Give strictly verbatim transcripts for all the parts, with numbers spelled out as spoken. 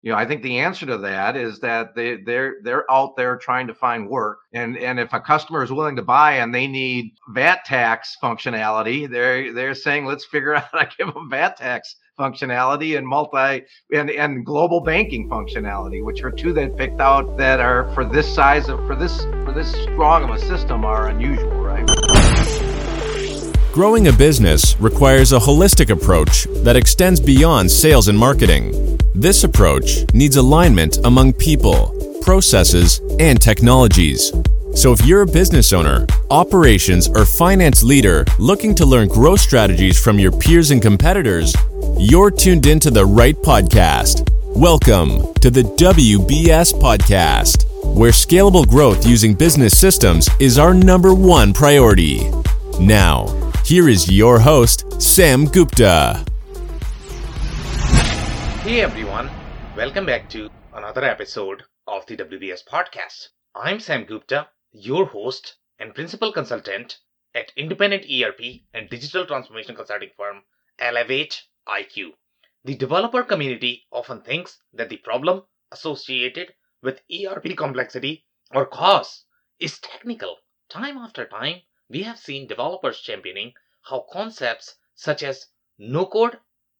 You know, I think the answer to that is that they they're they're out there trying to find work, and and if a customer is willing to buy and they need V A T tax functionality, they're they're saying let's figure out how to give them V A T tax functionality and multi and and global banking functionality, which are two that picked out that are for this size of for this for this strong of a system are unusual, right? Growing a business requires a holistic approach that extends beyond sales and marketing. This approach needs alignment among people, processes, and technologies. So if you're a business owner, operations, or finance leader looking to learn growth strategies from your peers and competitors, you're tuned into the right podcast. Welcome to the W B S Podcast, where scalable growth using business systems is our number one priority. Now, here is your host, Sam Gupta. Hey everyone, welcome back to another episode of the W B S Podcast. I'm Sam Gupta, your host and principal consultant at independent E R P and digital transformation consulting firm Elevate I Q. The developer community often thinks that the problem associated with E R P complexity or cost is technical. Time after time, we have seen developers championing how concepts such as no-code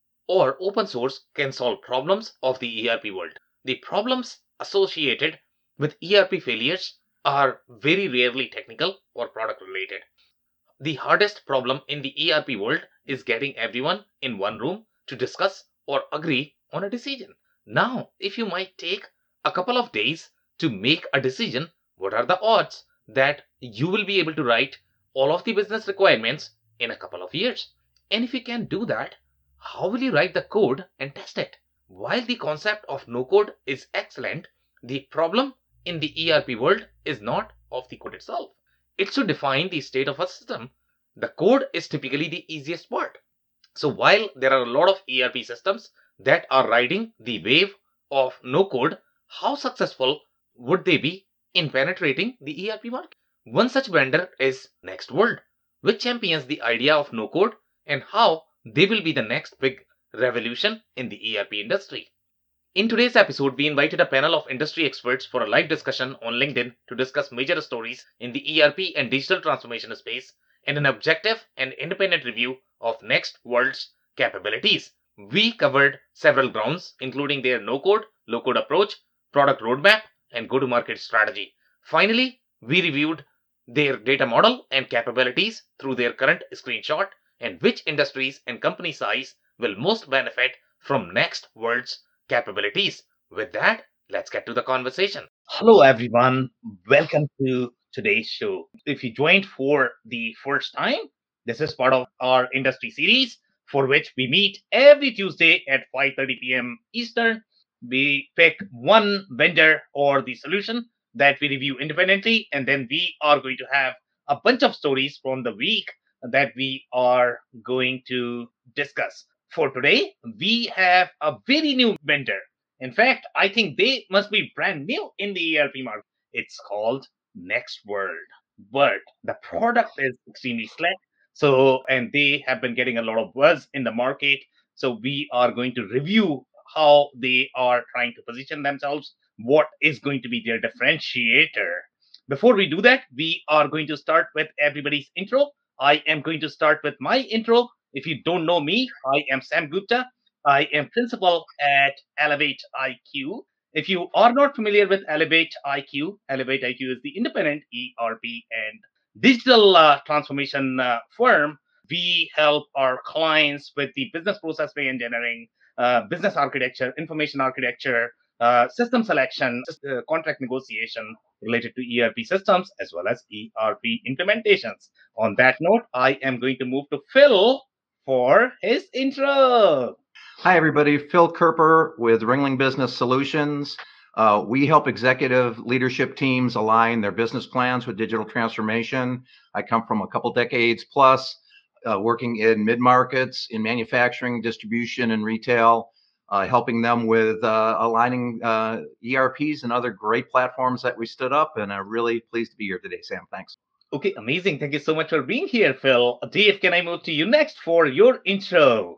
or open source can solve problems of the E R P world. The problems associated with E R P failures are very rarely technical or product related. The hardest problem in the E R P world is getting everyone in one room to discuss or agree on a decision. Now, if you might take a couple of days to make a decision, what are the odds that you will be able to write all of the business requirements in a couple of years? And if you can do that, how will you write the code and test it? While the concept of no code is excellent, the problem in the E R P world is not of the code itself. It's to define the state of a system. The code is typically the easiest part. So while there are a lot of E R P systems that are riding the wave of no code, how successful would they be in penetrating the E R P market? One such vendor is Nextworld, which champions the idea of no code and how they will be the next big revolution in the E R P industry. In today's episode, we invited a panel of industry experts for a live discussion on LinkedIn to discuss major stories in the E R P and digital transformation space and an objective and independent review of Nextworld's capabilities. We covered several grounds, including their no-code, low-code approach, product roadmap, and go-to-market strategy. Finally, we reviewed their data model and capabilities through their current screenshot and which industries and company size will most benefit from Nextworld's capabilities. With that, let's get to the conversation. Hello, everyone. Welcome to today's show. If you joined for the first time, this is part of our industry series for which we meet every Tuesday at five thirty p.m. Eastern. We pick one vendor or the solution that we review independently, and then we are going to have a bunch of stories from the week that we are going to discuss. For today, we have a very new vendor. In fact, I think they must be brand new in the E R P market. It's called Nextworld, but the product is extremely slick. So, and they have been getting a lot of buzz in the market. So, we are going to review how they are trying to position themselves, what is going to be their differentiator. Before we do that, we are going to start with everybody's intro. I am going to start with my intro. If you don't know me, I am Sam Gupta. I am principal at Elevate I Q. If you are not familiar with Elevate I Q, Elevate I Q is the independent E R P and digital uh, transformation uh, firm. We help our clients with the business process reengineering, uh, business architecture, information architecture, uh, system selection, uh, contract negotiation related to E R P systems, as well as E R P implementations. On that note, I am going to move to Phil for his intro. Hi, everybody. Phil Kerper with Ringling Business Solutions. Uh, we help executive leadership teams align their business plans with digital transformation. I come from a couple decades plus uh, working in mid-markets, in manufacturing, distribution, and retail, uh, helping them with uh, aligning uh, E R Ps and other great platforms that we stood up. And I'm really pleased to be here today, Sam. Thanks. Okay, amazing. Thank you so much for being here, Phil. Dave, can I move to you next for your intro?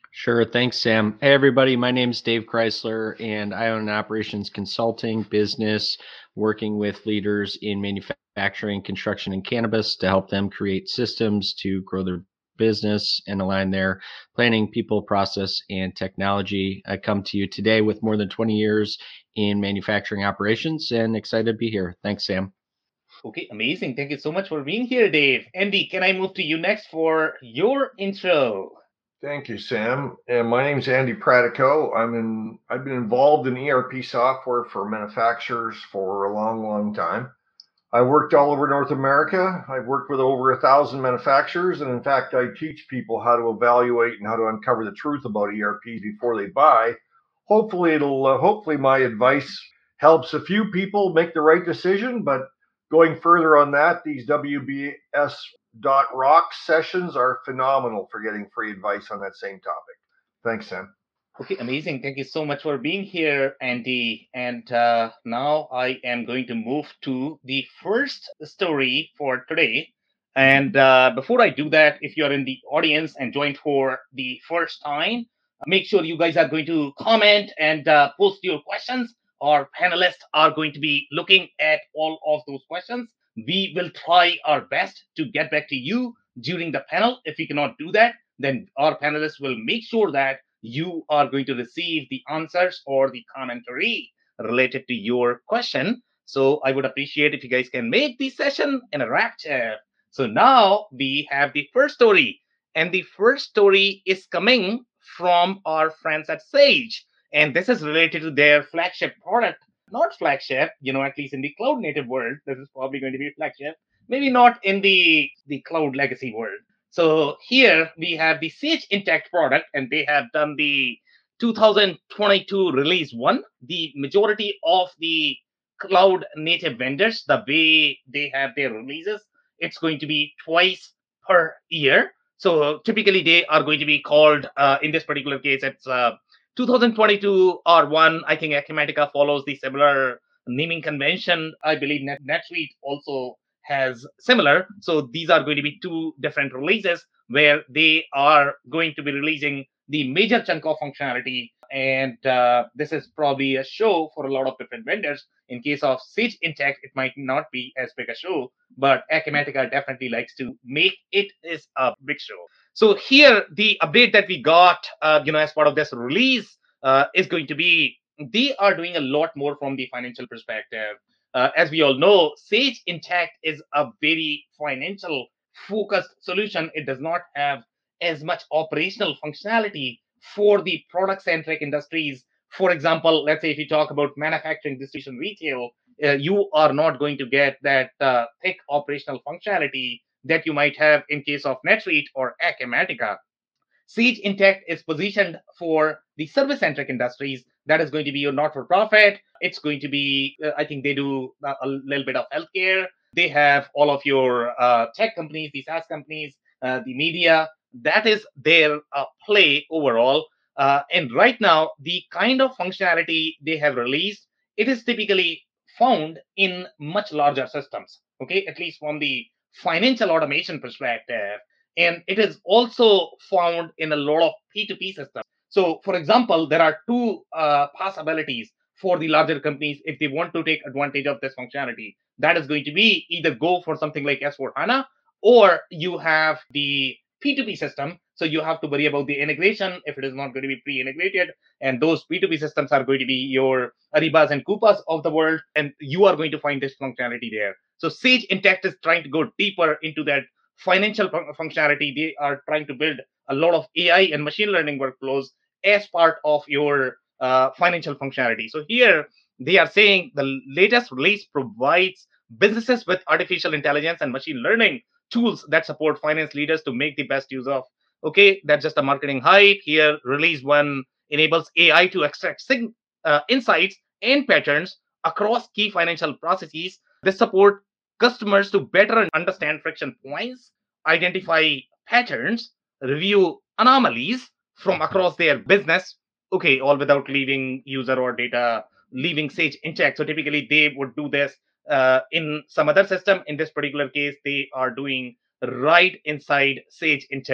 Sure. Thanks, Sam. Hey, everybody. My name is Dave Chrysler, and I own an operations consulting business working with leaders in manufacturing, construction, and cannabis to help them create systems to grow their business and align their planning, people, process, and technology. I come to you today with more than twenty years in manufacturing operations and excited to be here. Thanks, Sam. Okay, amazing. Thank you so much for being here, Dave. Andy, can I move to you next for your intro? Thank you, Sam. And my name is Andy Pratico. I'm in. I've been involved in E R P software for manufacturers for a long, long time. I worked all over North America. I've worked with over a thousand manufacturers, and in fact, I teach people how to evaluate and how to uncover the truth about E R Ps before they buy. Hopefully, it'll. Uh, hopefully, my advice helps a few people make the right decision. But going further on that, these W B S dot rocks sessions are phenomenal for getting free advice on that same topic. Thanks, Sam. Okay, amazing. Thank you so much for being here, Andy. And uh, now I am going to move to the first story for today. And uh, before I do that, if you're in the audience and joined for the first time, make sure you guys are going to comment and uh, post your questions. Our panelists are going to be looking at all of those questions. We will try our best to get back to you during the panel. If we cannot do that, then our panelists will make sure that you are going to receive the answers or the commentary related to your question. So I would appreciate if you guys can make this session interactive. So now we have the first story, and the first story is coming from our friends at Sage, and this is related to their flagship product. Not flagship, you know, at least in the cloud native world, this is probably going to be flagship. Maybe not in the, the cloud legacy world. So here we have the Sage Intacct product, and they have done the two thousand twenty-two release one. The majority of the cloud native vendors, the way they have their releases, it's going to be twice per year. So typically they are going to be called, uh, in this particular case, it's uh, two thousand twenty-two R one. I think Acumatica follows the similar naming convention. I believe Net- NetSuite also has similar. So these are going to be two different releases where they are going to be releasing the major chunk of functionality. And uh, this is probably a show for a lot of different vendors. In case of Sage Intacct, it might not be as big a show, but Acumatica definitely likes to make it is a big show. So here, the update that we got, uh, you know, as part of this release uh, is going to be they are doing a lot more from the financial perspective. Uh, as we all know, Sage Intacct is a very financial focused solution. It does not have as much operational functionality for the product centric industries. For example, let's say if you talk about manufacturing, distribution, retail, uh, you are not going to get that uh, thick operational functionality that you might have in case of NetSuite or Acumatica. Sage Intacct is positioned for the service-centric industries. That is going to be your not-for-profit. It's going to be, uh, I think they do a, a little bit of healthcare. They have all of your uh, tech companies, the SaaS companies, uh, the media. That is their uh, play overall. Uh, and right now, the kind of functionality they have released, it is typically found in much larger systems, okay, at least from the financial automation perspective. And it is also found in a lot of P two P systems. So, for example, there are two uh, possibilities for the larger companies if they want to take advantage of this functionality. That is going to be either go for something like S four HANA, or you have the P two P system. So you have to worry about the integration if it is not going to be pre-integrated. And those P two P systems are going to be your Aribas and Coupas of the world. And you are going to find this functionality there. So Sage Intacct is trying to go deeper into that financial functionality. They are trying to build a lot of A I and machine learning workflows as part of your uh, financial functionality. So here they are saying the latest release provides businesses with artificial intelligence and machine learning tools that support finance leaders to make the best use of. Okay, that's just a marketing hype. Here, release one enables A I to extract sig- uh, insights and patterns across key financial processes. This support customers to better understand friction points, identify patterns, review anomalies from across their business. Okay, all without leaving user or data, leaving Sage Intacct. So typically they would do this uh, in some other system. In this particular case, they are doing right inside Sage Intacct.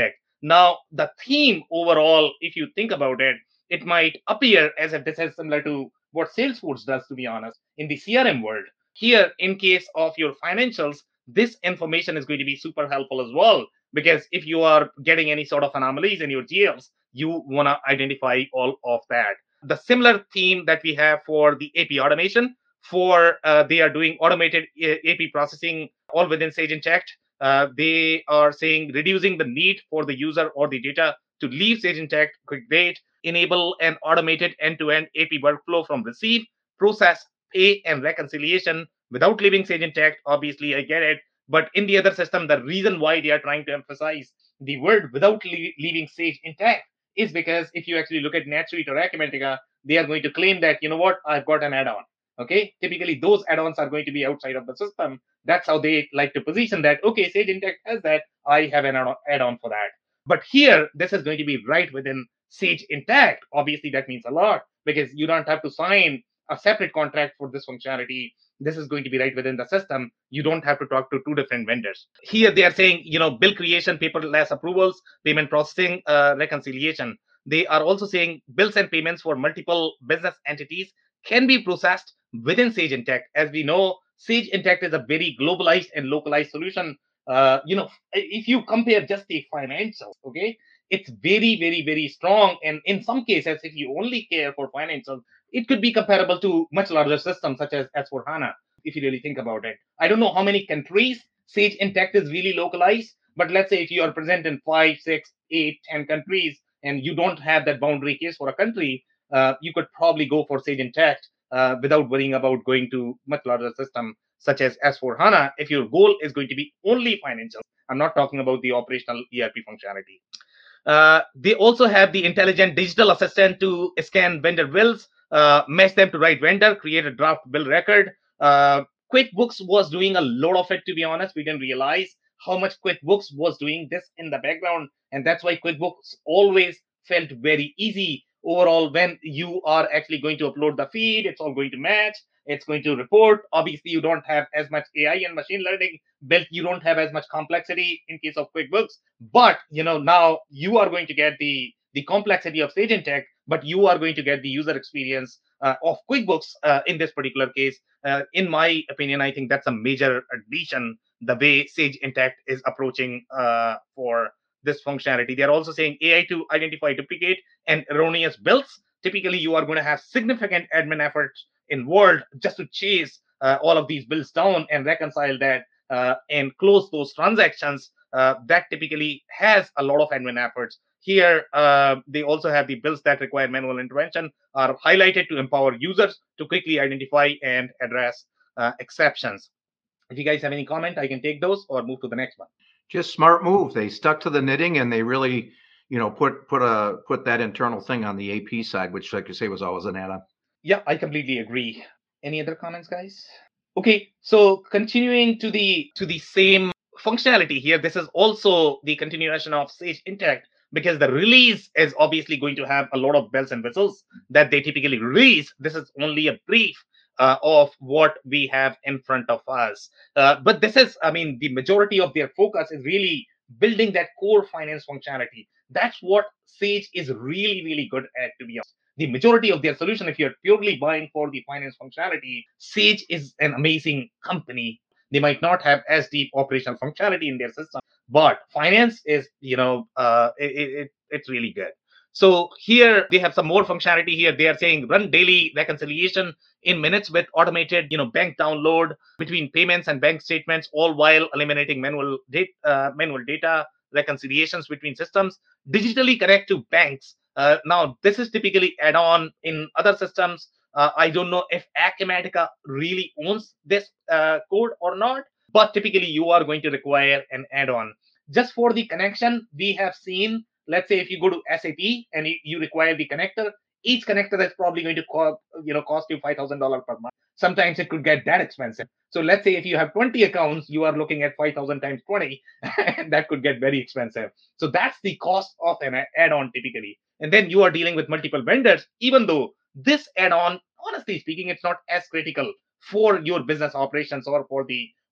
Now, the theme overall, if you think about it, it might appear as if this is similar to what Salesforce does, to be honest, in the C R M world. Here, in case of your financials, this information is going to be super helpful as well, because if you are getting any sort of anomalies in your G Ls, you want to identify all of that. The similar theme that we have for the A P automation, for uh, they are doing automated A P processing all within Sage Intacct. Uh, they are saying reducing the need for the user or the data to leave Sage Intacct, quick date, enable an automated end-to-end A P workflow from receive, process, pay, and reconciliation without leaving Sage Intacct. Obviously, I get it. But in the other system, the reason why they are trying to emphasize the word without le- leaving Sage Intacct is because if you actually look at NetSuite or Acumatica, they are going to claim that, you know what, I've got an add-on. Okay, typically those add-ons are going to be outside of the system. That's how they like to position that. Okay, Sage Intacct has that. I have an add-on for that. But here, this is going to be right within Sage Intacct. Obviously, that means a lot because you don't have to sign a separate contract for this functionality. This is going to be right within the system. You don't have to talk to two different vendors. Here, they are saying, you know, bill creation, paperless approvals, payment processing, uh, reconciliation. They are also saying bills and payments for multiple business entities can be processed within Sage Intacct. As we know, Sage Intacct is a very globalized and localized solution. Uh, you know, if you compare just the financials, okay, it's very, very, very strong. And in some cases, if you only care for financials, it could be comparable to much larger systems such as S four HANA, if you really think about it. I don't know how many countries Sage Intacct is really localized, but let's say if you are present in five, six, eight, ten countries, and you don't have that boundary case for a country, uh, you could probably go for Sage Intacct uh, without worrying about going to much larger system such as S four HANA. If your goal is going to be only financial, I'm not talking about the operational E R P functionality. Uh, they also have the intelligent digital assistant to scan vendor bills, uh, match them to right vendor, create a draft bill record. Uh, QuickBooks was doing a lot of it, to be honest. We didn't realize how much QuickBooks was doing this in the background. And that's why QuickBooks always felt very easy overall. When you are actually going to upload the feed, it's all going to match. It's going to report. Obviously, you don't have as much A I and machine learning built. You don't have as much complexity in case of QuickBooks. But, you know, now you are going to get the, the complexity of Sage Intacct, but you are going to get the user experience uh, of QuickBooks uh, in this particular case. Uh, in my opinion, I think that's a major addition, the way Sage Intacct is approaching uh, for this functionality. They're also saying A I to identify duplicate and erroneous bills. Typically, you are going to have significant admin efforts involved just to chase uh, all of these bills down and reconcile that uh, and close those transactions. Uh, that typically has a lot of admin efforts. Here, uh, they also have the bills that require manual intervention are highlighted to empower users to quickly identify and address uh, exceptions. If you guys have any comment, I can take those or move to the next one. Just smart move. They stuck to the knitting and they really, you know, put put a put that internal thing on the A P side, which, like you say, was always an add-on. Yeah, I completely agree. Any other comments, guys? Okay, so continuing to the to the same functionality here, this is also the continuation of Sage Intacct, because the release is obviously going to have a lot of bells and whistles that they typically release. This is only a brief uh, of what we have in front of us. Uh, but this is, I mean, the majority of their focus is really building that core finance functionality. That's what Sage is really, really good at, to be honest. The majority of their solution, if you're purely buying for the finance functionality, Sage is an amazing company. They might not have as deep operational functionality in their system, but finance is, you know, uh, it, it, it's really good. So here they have some more functionality here. They are saying run daily reconciliation in minutes with automated, you know, bank download between payments and bank statements, all while eliminating manual data, uh, manual data reconciliations between systems. Digitally connect to banks. Uh, now, this is typically add-on in other systems. Uh, I don't know if Acumatica really owns this uh, code or not, but typically you are going to require an add-on. Just for the connection, we have seen, let's say if you go to S A P and you require the connector, each connector is probably going to cost, you know, cost you five thousand dollars per month. Sometimes it could get that expensive. So let's say if you have twenty accounts, you are looking at five thousand times twenty, and that could get very expensive. So that's the cost of an add-on typically. And then you are dealing with multiple vendors, even though this add-on, honestly speaking, it's not as critical for your business operations or for the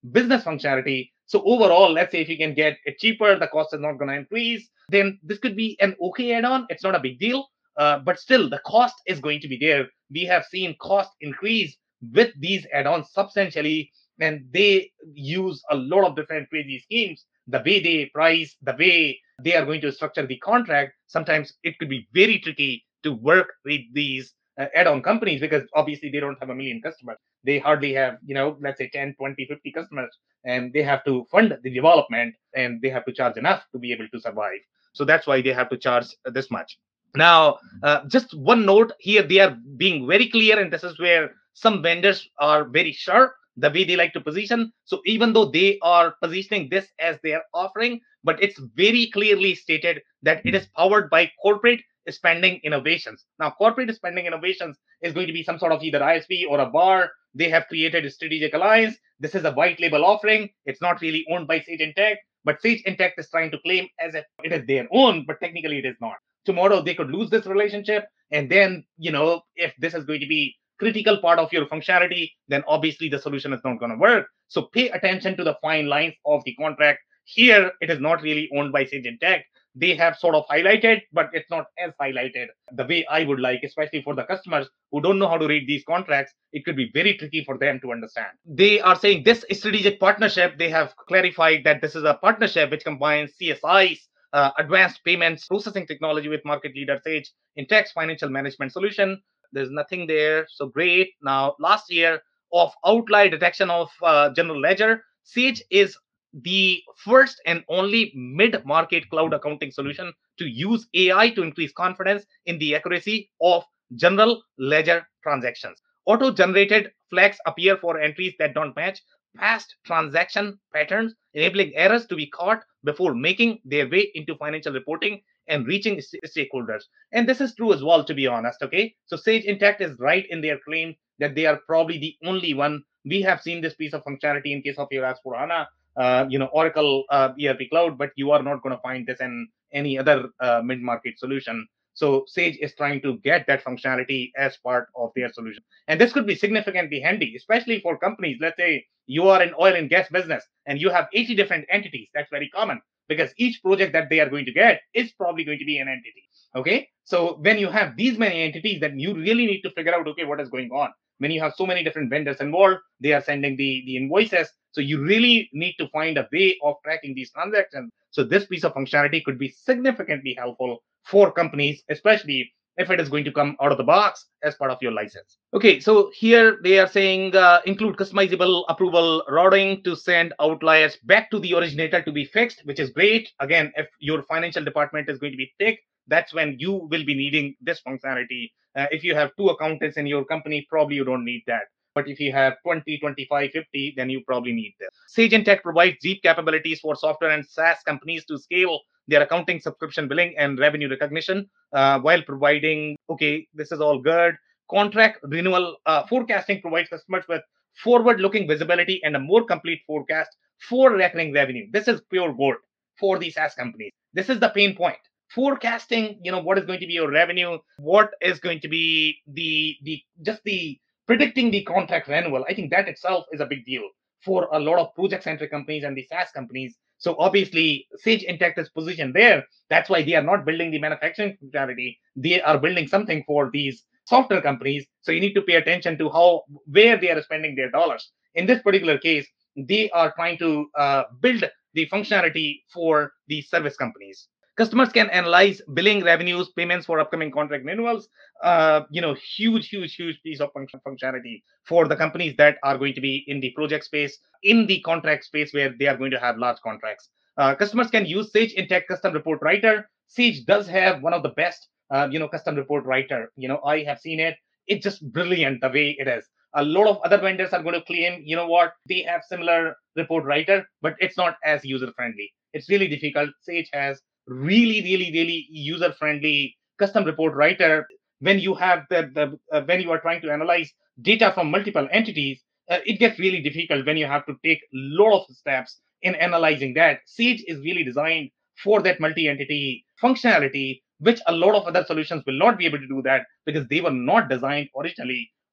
business functionality. So overall, let's say if you can get it cheaper, the cost is not going to increase, then this could be an okay add-on. It's not a big deal, uh, but still the cost is going to be there. We have seen cost increase with these add-ons substantially, and they use a lot of different crazy schemes. The way they price, the way they are going to structure the contract, sometimes it could be very tricky to work with these uh, add-on companies, because obviously they don't have a million customers. They hardly have, you know, let's say ten, twenty, fifty customers, and they have to fund the development, and they have to charge enough to be able to survive. So that's why they have to charge this much. Now, uh, just one note here, they are being very clear, and this is where some vendors are very sharp, the way they like to position. So even though they are positioning this as their offering, but it's very clearly stated that it is powered by corporate spending innovations. Now, corporate spending innovations is going to be some sort of either I S P or a B A R. They have created a strategic alliance. This is a white label offering. It's not really owned by Sage Intacct, but Sage Intacct is trying to claim as if it is their own, but technically it is not. Tomorrow they could lose this relationship, and then, you know, if this is going to be critical part of your functionality, then obviously the solution is not going to work. So pay attention to the fine lines of the contract. Here, it is not really owned by Sage Intacct. They have sort of highlighted, but it's not as highlighted the way I would like, especially for the customers who don't know how to read these contracts. It could be very tricky for them to understand. They are saying this strategic partnership, they have clarified that this is a partnership which combines C S I's uh, advanced payments processing technology with market leader Sage Intacct's financial management solution. There's nothing there. So great. Now, last year of outlier detection of uh, general ledger, Sage is the first and only mid-market cloud accounting solution to use A I to increase confidence in the accuracy of general ledger transactions. Auto-generated flags appear for entries that don't match past transaction patterns, enabling errors to be caught before making their way into financial reporting and reaching stakeholders. And this is true as well, to be honest. Okay, so Sage Intacct is right in their claim that they are probably the only one. We have seen this piece of functionality in case of your S four HANA, uh, you know, Oracle uh, E R P Cloud, but you are not going to find this in any other uh, mid-market solution. So Sage is trying to get that functionality as part of their solution. And this could be significantly handy, especially for companies. Let's say you are an oil and gas business and you have eighty different entities. That's very common, because each project that they are going to get is probably going to be an entity. Okay, so when you have these many entities, then you really need to figure out, okay, what is going on. When you have so many different vendors involved, they are sending the, the invoices. So you really need to find a way of tracking these transactions. So this piece of functionality could be significantly helpful for companies, especially if it is going to come out of the box as part of your license. Okay, so here they are saying uh, include customizable approval routing to send outliers back to the originator to be fixed, which is great. Again, if your financial department is going to be thick, that's when you will be needing this functionality. Uh, if you have two accountants in your company, probably you don't need that. But if you have twenty, twenty-five, fifty, then you probably need this. Sage Intacct provides deep capabilities for software and SaaS companies to scale their accounting, subscription billing, and revenue recognition uh, while providing, okay, this is all good. Contract renewal uh, forecasting provides customers with forward-looking visibility and a more complete forecast for recurring revenue. This is pure gold for these SaaS companies. This is the pain point. Forecasting, you know, what is going to be your revenue, what is going to be the the just the predicting the contract renewal. I think that itself is a big deal for a lot of project-centric companies and the SaaS companies. So obviously, Sage Intacct is positioned there. That's why they are not building the manufacturing functionality. They are building something for these software companies. So you need to pay attention to how, where they are spending their dollars. In this particular case, they are trying to uh, build the functionality for the service companies. Customers can analyze billing, revenues, payments for upcoming contract renewals. Uh, you know, huge, huge, huge piece of function, functionality for the companies that are going to be in the project space, in the contract space where they are going to have large contracts. Uh, customers can use Sage Intacct Custom Report Writer. Sage does have one of the best, uh, you know, custom report writer. You know, I have seen it. It's just brilliant the way it is. A lot of other vendors are going to claim, you know what, they have similar report writer, but it's not as user friendly. It's really difficult. Sage has really, really, really user-friendly custom report writer. When you have the, the uh, when you are trying to analyze data from multiple entities, uh, it gets really difficult when you have to take a lot of steps in analyzing that. Sage is really designed for that multi-entity functionality, which a lot of other solutions will not be able to do that because they were not designed originally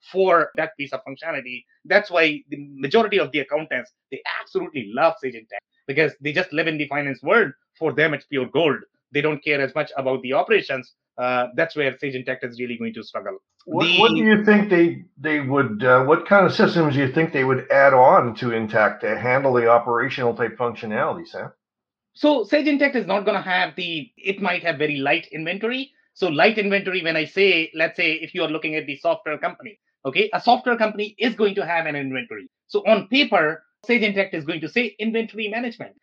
for that piece of functionality. That's why the majority of the accountants, they absolutely love Sage Intacct because they just live in the finance world. For them, it's pure gold. They don't care as much about the operations. Uh, that's where Sage Intacct is really going to struggle. What, The- what do you think they they would? Uh, what kind of systems do you think they would add on to Intacct to handle the operational type functionality, Sam? So Sage Intacct is not going to have the, it might have very light inventory. So light inventory, when I say, let's say if you are looking at the software company, okay, a software company is going to have an inventory. So on paper, Sage Intacct is going to say inventory management.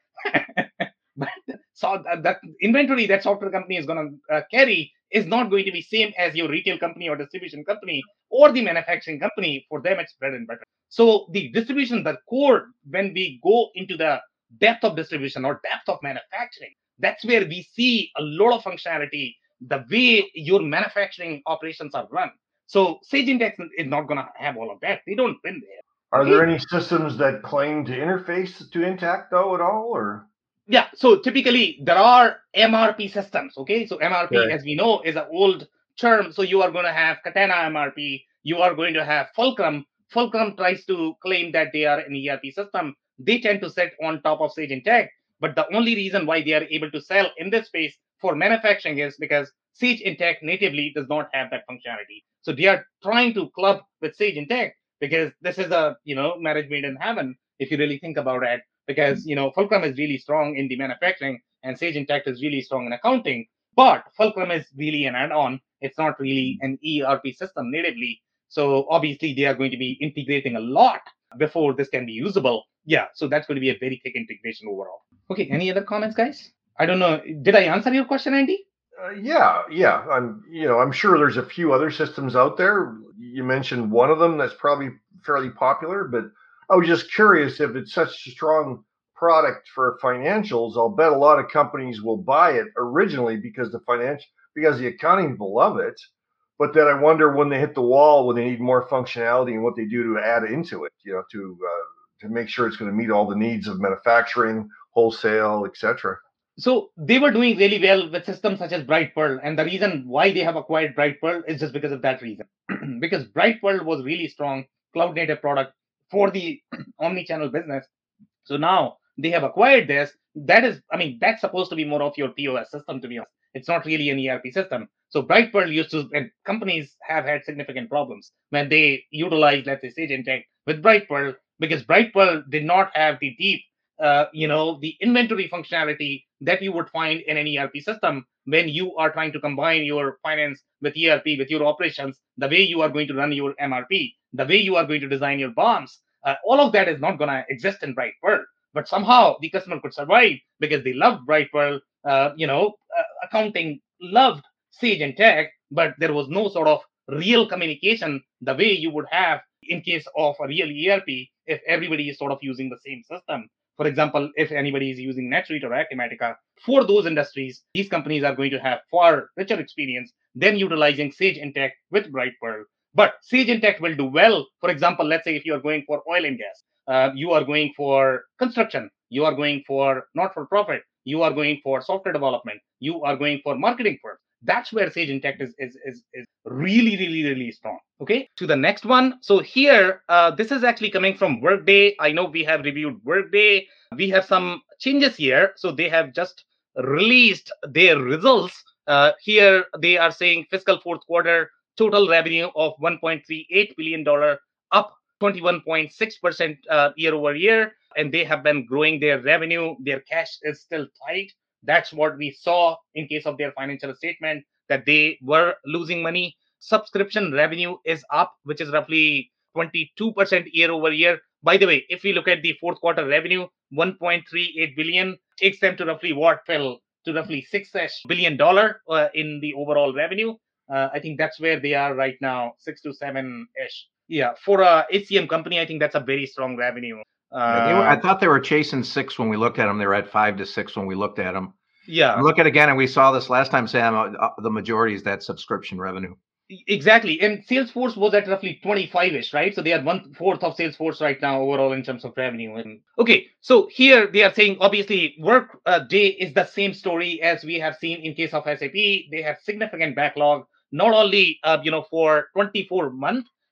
But so that, that inventory that software company is going to uh, carry is not going to be same as your retail company or distribution company or the manufacturing company. For them, it's bread and butter. So the distribution, the core, when we go into the depth of distribution or depth of manufacturing, that's where we see a lot of functionality, the way your manufacturing operations are run. So Sage Intacct is not going to have all of that. They don't win there. Are Okay. there any systems that claim to interface to Intacct though at all, or? Yeah, so typically there are M R P systems, okay? So M R P, Okay. as we know, is an old term. So you are going to have Katana M R P, you are going to have Fulcrum. Fulcrum tries to claim that they are an E R P system. They tend to sit on top of Sage Intacct, but the only reason why they are able to sell in this space for manufacturing is because Sage Intacct natively does not have that functionality. So they are trying to club with Sage Intacct because this is a, you know, marriage made in heaven, if you really think about it. Because, you know, Fulcrum is really strong in the manufacturing and Sage Intacct is really strong in accounting. But Fulcrum is really an add-on. It's not really an E R P system natively. So obviously they are going to be integrating a lot before this can be usable. Yeah, so that's going to be a very thick integration overall. Okay, any other comments, guys? I don't know. Did I answer your question, Andy? Uh, yeah, yeah. I'm, you know, I'm sure there's a few other systems out there. You mentioned one of them that's probably fairly popular, but I was just curious if it's such a strong product for financials. I'll bet a lot of companies will buy it originally because the financial, because the accounting people love it. But then I wonder when they hit the wall, when they need more functionality and what they do to add into it, you know, to uh, to make sure it's going to meet all the needs of manufacturing, wholesale, et cetera. So they were doing really well with systems such as Brightpearl. And the reason why they have acquired Brightpearl is just because of that reason. Because Brightpearl was really strong cloud native product for the omni-channel business. So now they have acquired this. That is, I mean, that's supposed to be more of your P O S system, to be honest. It's not really an E R P system. So Brightpearl used to, and companies have had significant problems when they utilize, let's say, Sage Intacct with Brightpearl, because Brightpearl did not have the deep, uh, you know, the inventory functionality that you would find in an E R P system when you are trying to combine your finance with E R P, with your operations, the way you are going to run your M R P, the way you are going to design your bombs. Uh, all of that is not going to exist in Brightpearl. But somehow the customer could survive because they loved Brightpearl. Uh, you know, uh, accounting loved Sage Intacct, but there was no sort of real communication the way you would have in case of a real E R P if everybody is sort of using the same system. For example, if anybody is using NetSuite or Acumatica, for those industries, these companies are going to have far richer experience than utilizing Sage Intacct with Brightpearl. But Sage Intacct will do well. For example, let's say if you are going for oil and gas, uh, you are going for construction, you are going for not-for-profit, you are going for software development, you are going for marketing firms. That's where Sage Intacct is, is, is, is really, really, really strong. Okay, to the next one. So here, uh, this is actually coming from Workday. I know we have reviewed Workday. We have some changes here. So they have just released their results. Uh, here, they are saying fiscal fourth quarter total revenue of one point three eight billion dollars, up twenty-one point six percent uh, year over year. And they have been growing their revenue. Their cash is still tight. That's what we saw in case of their financial statement, that they were losing money. Subscription revenue is up, which is roughly twenty-two percent year over year. By the way, if we look at the fourth quarter revenue, one point three eight billion takes them to roughly what, Phil? To roughly six billion dollars uh, in the overall revenue. Uh, I think that's where they are right now, six to seven ish. Yeah, for a H C M company, I think that's a very strong revenue. Uh, Yeah, they were, I thought they were chasing six when we looked at them. They were at five to six when we looked at them. yeah, Look at it again, and we saw this last time, Sam. Uh, the majority is that subscription revenue. exactly. And Salesforce was at roughly twenty-five ish, right? So they are one fourth of Salesforce right now overall in terms of revenue. And okay, so here they are saying obviously Work uh, Day is the same story as we have seen in case of S A P. They have significant backlog, not only uh, you know for twenty-four months.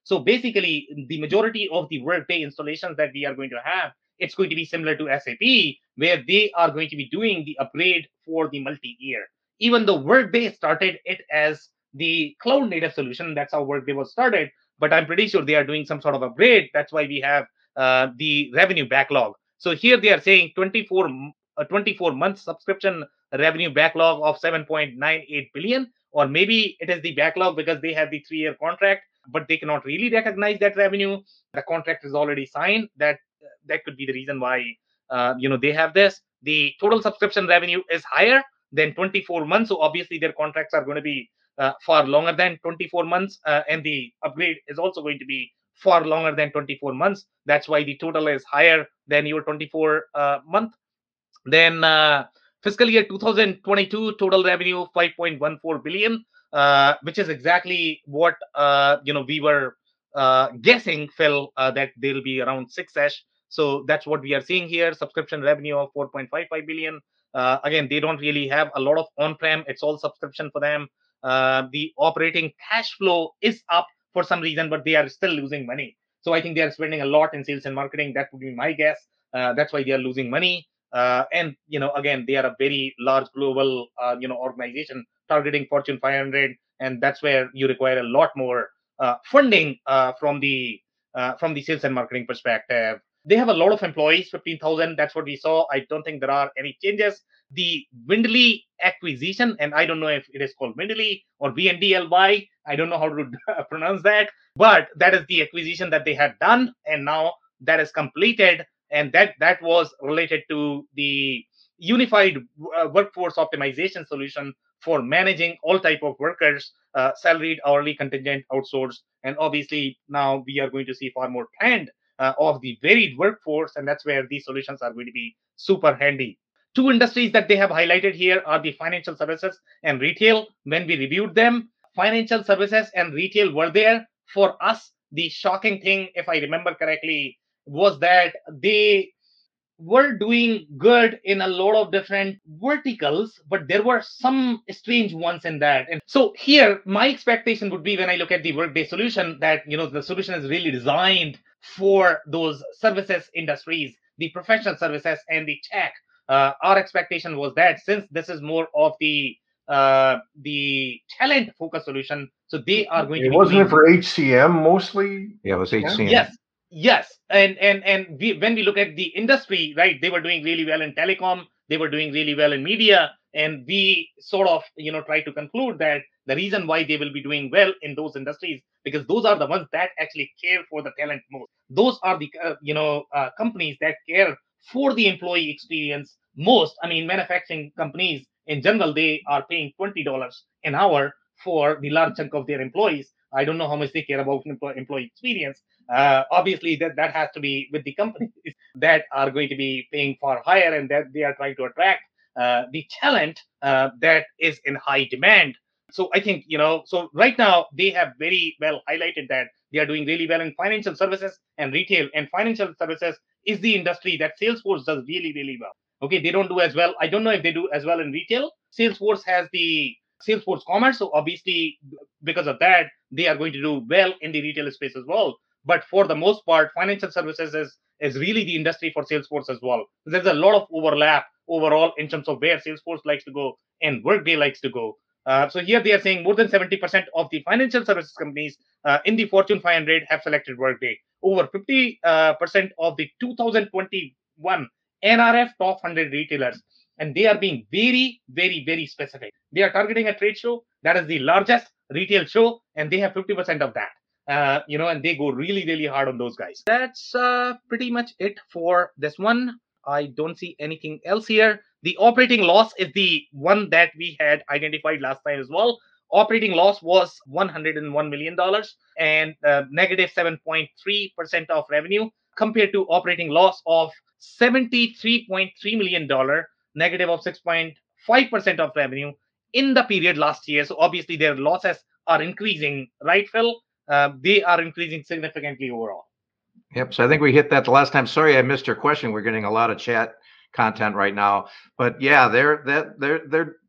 So basically, the majority of the Workday installations that we are going to have, it's going to be similar to S A P, where they are going to be doing the upgrade for the multi-year. Even though Workday started it as the cloud native solution, that's how Workday was started. But I'm pretty sure they are doing some sort of upgrade. That's why we have uh, the revenue backlog. So here they are saying twenty-four, a twenty-four month subscription revenue backlog of seven point nine eight billion, or maybe it is the backlog because they have the three year contract, but they cannot really recognize that revenue. The contract is already signed. That that could be the reason why uh, you know they have this. The total subscription revenue is higher than twenty-four months, so obviously their contracts are going to be uh, far longer than twenty-four months, uh, and the upgrade is also going to be far longer than twenty-four months. That's why the total is higher than your twenty-four uh, month. Then uh, fiscal year two thousand twenty-two total revenue five point one four billion, uh, which is exactly what uh, you know we were uh, guessing, Phil, uh, that they'll be around six-ish. So that's what we are seeing here. Subscription revenue of four point five five billion. Uh, again, they don't really have a lot of on-prem. It's all subscription for them. Uh, the operating cash flow is up for some reason, but they are still losing money. So I think they are spending a lot in sales and marketing. That would be my guess. Uh, that's why they are losing money. Uh, and you know, again, they are a very large global, uh, you know, organization targeting Fortune five hundred, and that's where you require a lot more uh, funding uh, from the uh, from the sales and marketing perspective. They have a lot of employees, fifteen thousand. That's what we saw. I don't think there are any changes. The Windly acquisition, and I don't know if it is called Windly or V N D L Y. I don't know how to pronounce that, but that is the acquisition that they had done, and now that is completed. And that that was related to the unified uh, workforce optimization solution for managing all type of workers, uh, salaried, hourly, contingent, outsourced. And obviously now we are going to see far more trend uh, of the varied workforce, and that's where these solutions are going to be super handy. Two industries that they have highlighted here are the financial services and retail. When we reviewed them, financial services and retail were there. For us, the shocking thing, if I remember correctly, was that they were doing good in a lot of different verticals, but there were some strange ones in that. And so here, my expectation would be when I look at the Workday solution that, you know, the solution is really designed for those services industries, the professional services and the tech. Uh, our expectation was that since this is more of the uh, the talent focused solution, so they are going it to be. Wasn't it for H C M mostly? Yeah, it was H C M. Yes. Yes, and and and we, when we look at the industry, right, they were doing really well in telecom, they were doing really well in media, and we sort of, you know, try to conclude that the reason why they will be doing well in those industries, because those are the ones that actually care for the talent most. Those are the uh, you know uh, companies that care for the employee experience most. I mean, manufacturing companies in general, they are paying twenty dollars an hour for the large chunk of their employees. I don't know how much they care about employee experience. Uh, obviously, that, that has to be with the companies that are going to be paying far higher, and that they are trying to attract uh, the talent uh, that is in high demand. So I think, you know, so right now they have very well highlighted that they are doing really well in financial services and retail. And financial services is the industry that Salesforce does really, really well. Okay, they don't do as well. I don't know if they do as well in retail. Salesforce has the Salesforce Commerce. So obviously, because of that, they are going to do well in the retail space as well. But for the most part, financial services is, is really the industry for Salesforce as well. There's a lot of overlap overall in terms of where Salesforce likes to go and Workday likes to go. Uh, so here they are saying more than seventy percent of the financial services companies uh, in the Fortune five hundred have selected Workday. Over fifty percent uh, of the two thousand twenty-one N R F top one hundred retailers. And they are being very, very, very specific. They are targeting a trade show that is the largest retail show, and they have fifty percent of that. Uh, you know, and they go really, really hard on those guys. That's uh, pretty much it for this one. I don't see anything else here. The operating loss is the one that we had identified last time as well. Operating loss was one hundred one million dollars and uh, negative seven point three percent of revenue compared to operating loss of seventy-three point three million dollars, negative of six point five percent of revenue in the period last year. So obviously their losses are increasing, right, Phil? Uh, they are increasing significantly overall. Yep. So I think we hit that the last time. Sorry, I missed your question. We're getting a lot of chat content right now, but yeah, they're that they're they're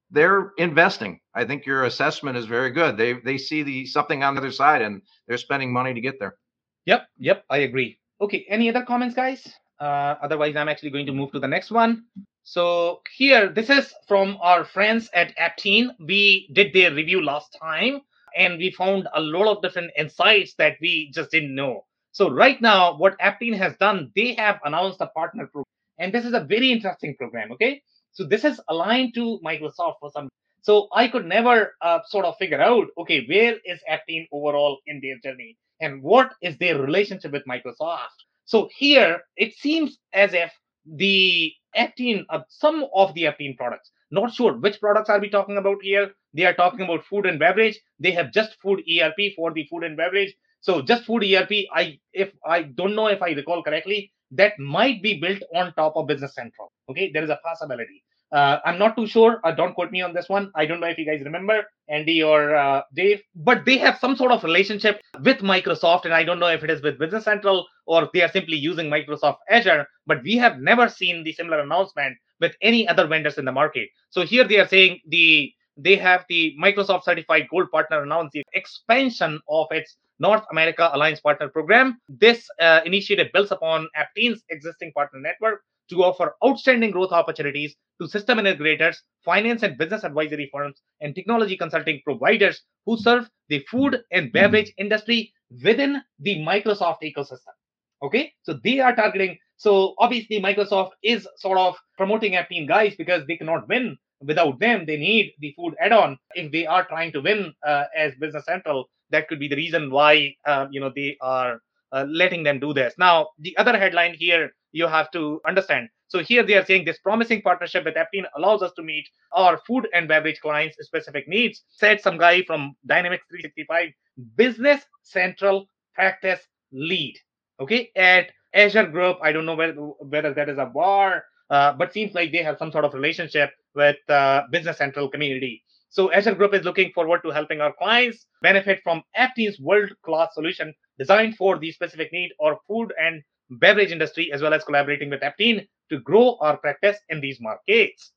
they're investing. I think your assessment is very good. They they see the something on the other side, and they're spending money to get there. Yep, yep, I agree. Okay, any other comments, guys? Uh, otherwise, I'm actually going to move to the next one. So here, this is from our friends at Aptean. We did their review last time, and we found a lot of different insights that we just didn't know. So right now, what Aptean has done, they have announced a partner program, and this is a very interesting program. Okay, so this is aligned to Microsoft for some. So I could never uh, sort of figure out, okay, where is Aptean overall in their journey, and what is their relationship with Microsoft. So here, it seems as if the Aptean, uh, some of the Aptean products, not sure which products are we talking about here. They are talking about food and beverage. They have just food E R P for the food and beverage. So just food E R P, I if I don't know if I recall correctly, that might be built on top of Business Central. Okay, there is a possibility. Uh, I'm not too sure. Uh, don't quote me on this one. I don't know if you guys remember, Andy or uh, Dave, but they have some sort of relationship with Microsoft, and I don't know if it is with Business Central or they are simply using Microsoft Azure, but we have never seen the similar announcement with any other vendors in the market. So here they are saying the they have the Microsoft Certified Gold Partner announced the expansion of its North America Alliance Partner Program. This uh, initiative builds upon Aptean's existing partner network to offer outstanding growth opportunities to system integrators, finance and business advisory firms, and technology consulting providers who serve the food and beverage industry within the Microsoft ecosystem. Okay, so they are targeting. So obviously, Microsoft is sort of promoting Aptean guys because they cannot win without them. They need the food add-on if they are trying to win uh, as Business Central. That could be the reason why uh, you know they are uh, letting them do this. Now, the other headline here you have to understand. So here they are saying this promising partnership with Aptean allows us to meet our food and beverage clients' specific needs, said some guy from Dynamics three sixty-five Business Central practice lead. Okay, at Azure Group, I don't know whether, whether that is a bar, uh, but seems like they have some sort of relationship with uh, Business Central community. So Azure Group is looking forward to helping our clients benefit from Aptean's world-class solution designed for the specific need of food and beverage industry, as well as collaborating with Aptean to grow our practice in these markets.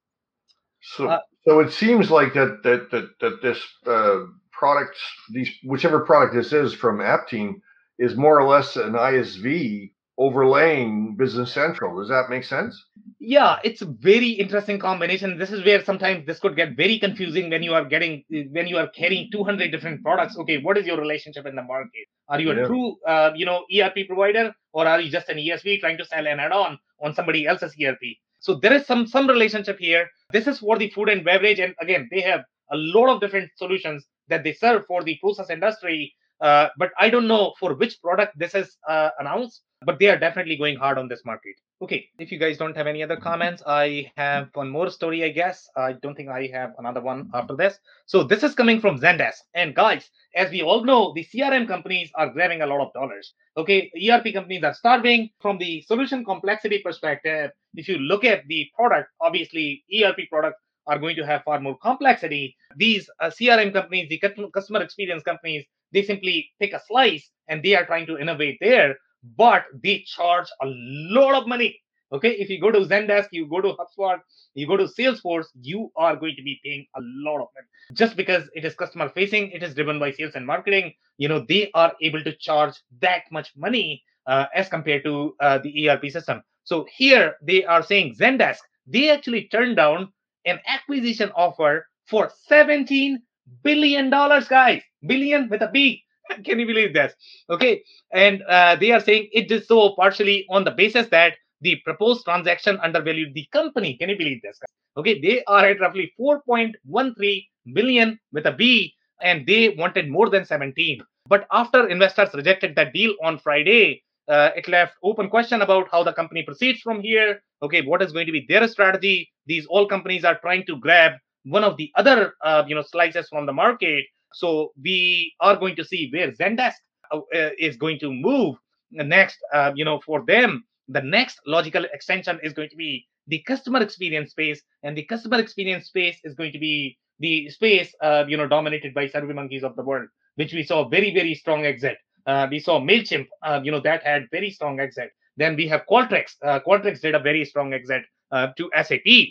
So, uh, so it seems like that that that, that this uh, product, these whichever product this is from Aptean, is more or less an I S V overlaying Business Central. Does that make sense? Yeah, it's a very interesting combination. This is where sometimes this could get very confusing when you are getting when you are carrying two hundred different products. Okay, what is your relationship in the market? Are you a yeah. true uh, you know E R P provider, or are you just an E S V trying to sell an add-on on somebody else's E R P? So there is some some relationship here. This is for the food and beverage, and again, they have a lot of different solutions that they serve for the process industry. Uh, but I don't know for which product this is uh, announced, but they are definitely going hard on this market. Okay, if you guys don't have any other comments, I have one more story, I guess. I don't think I have another one after this. So this is coming from Zendesk. And guys, as we all know, the C R M companies are grabbing a lot of dollars. Okay, E R P companies are starving. From the solution complexity perspective, if you look at the product, obviously E R P products are going to have far more complexity. These uh, C R M companies, the customer experience companies, they simply pick a slice and they are trying to innovate there, but they charge a lot of money. Okay, if you go to Zendesk, you go to HubSpot, you go to Salesforce, you are going to be paying a lot of money. Just because it is customer facing, it is driven by sales and marketing, you know, they are able to charge that much money uh, as compared to uh, the E R P system. So here they are saying Zendesk, they actually turned down an acquisition offer for seventeen billion dollars, guys. Billion with a B. Can you believe this? Okay. And uh, they are saying it is so partially on the basis that the proposed transaction undervalued the company. Can you believe this, guys? Okay. They are at roughly four point one three billion with a B, and they wanted more than seventeen. But after investors rejected that deal on Friday, uh, it left open question about how the company proceeds from here. Okay. What is going to be their strategy? These all companies are trying to grab one of the other, uh, you know, slices from the market. So we are going to see where Zendesk uh, is going to move next. Uh, you know, for them, the next logical extension is going to be the customer experience space, and the customer experience space is going to be the space, uh, you know, dominated by SurveyMonkeys of the world, which we saw very, very strong exit. Uh, we saw Mailchimp, uh, you know, that had very strong exit. Then we have Qualtrics. Uh, Qualtrics did a very strong exit uh, to S A P.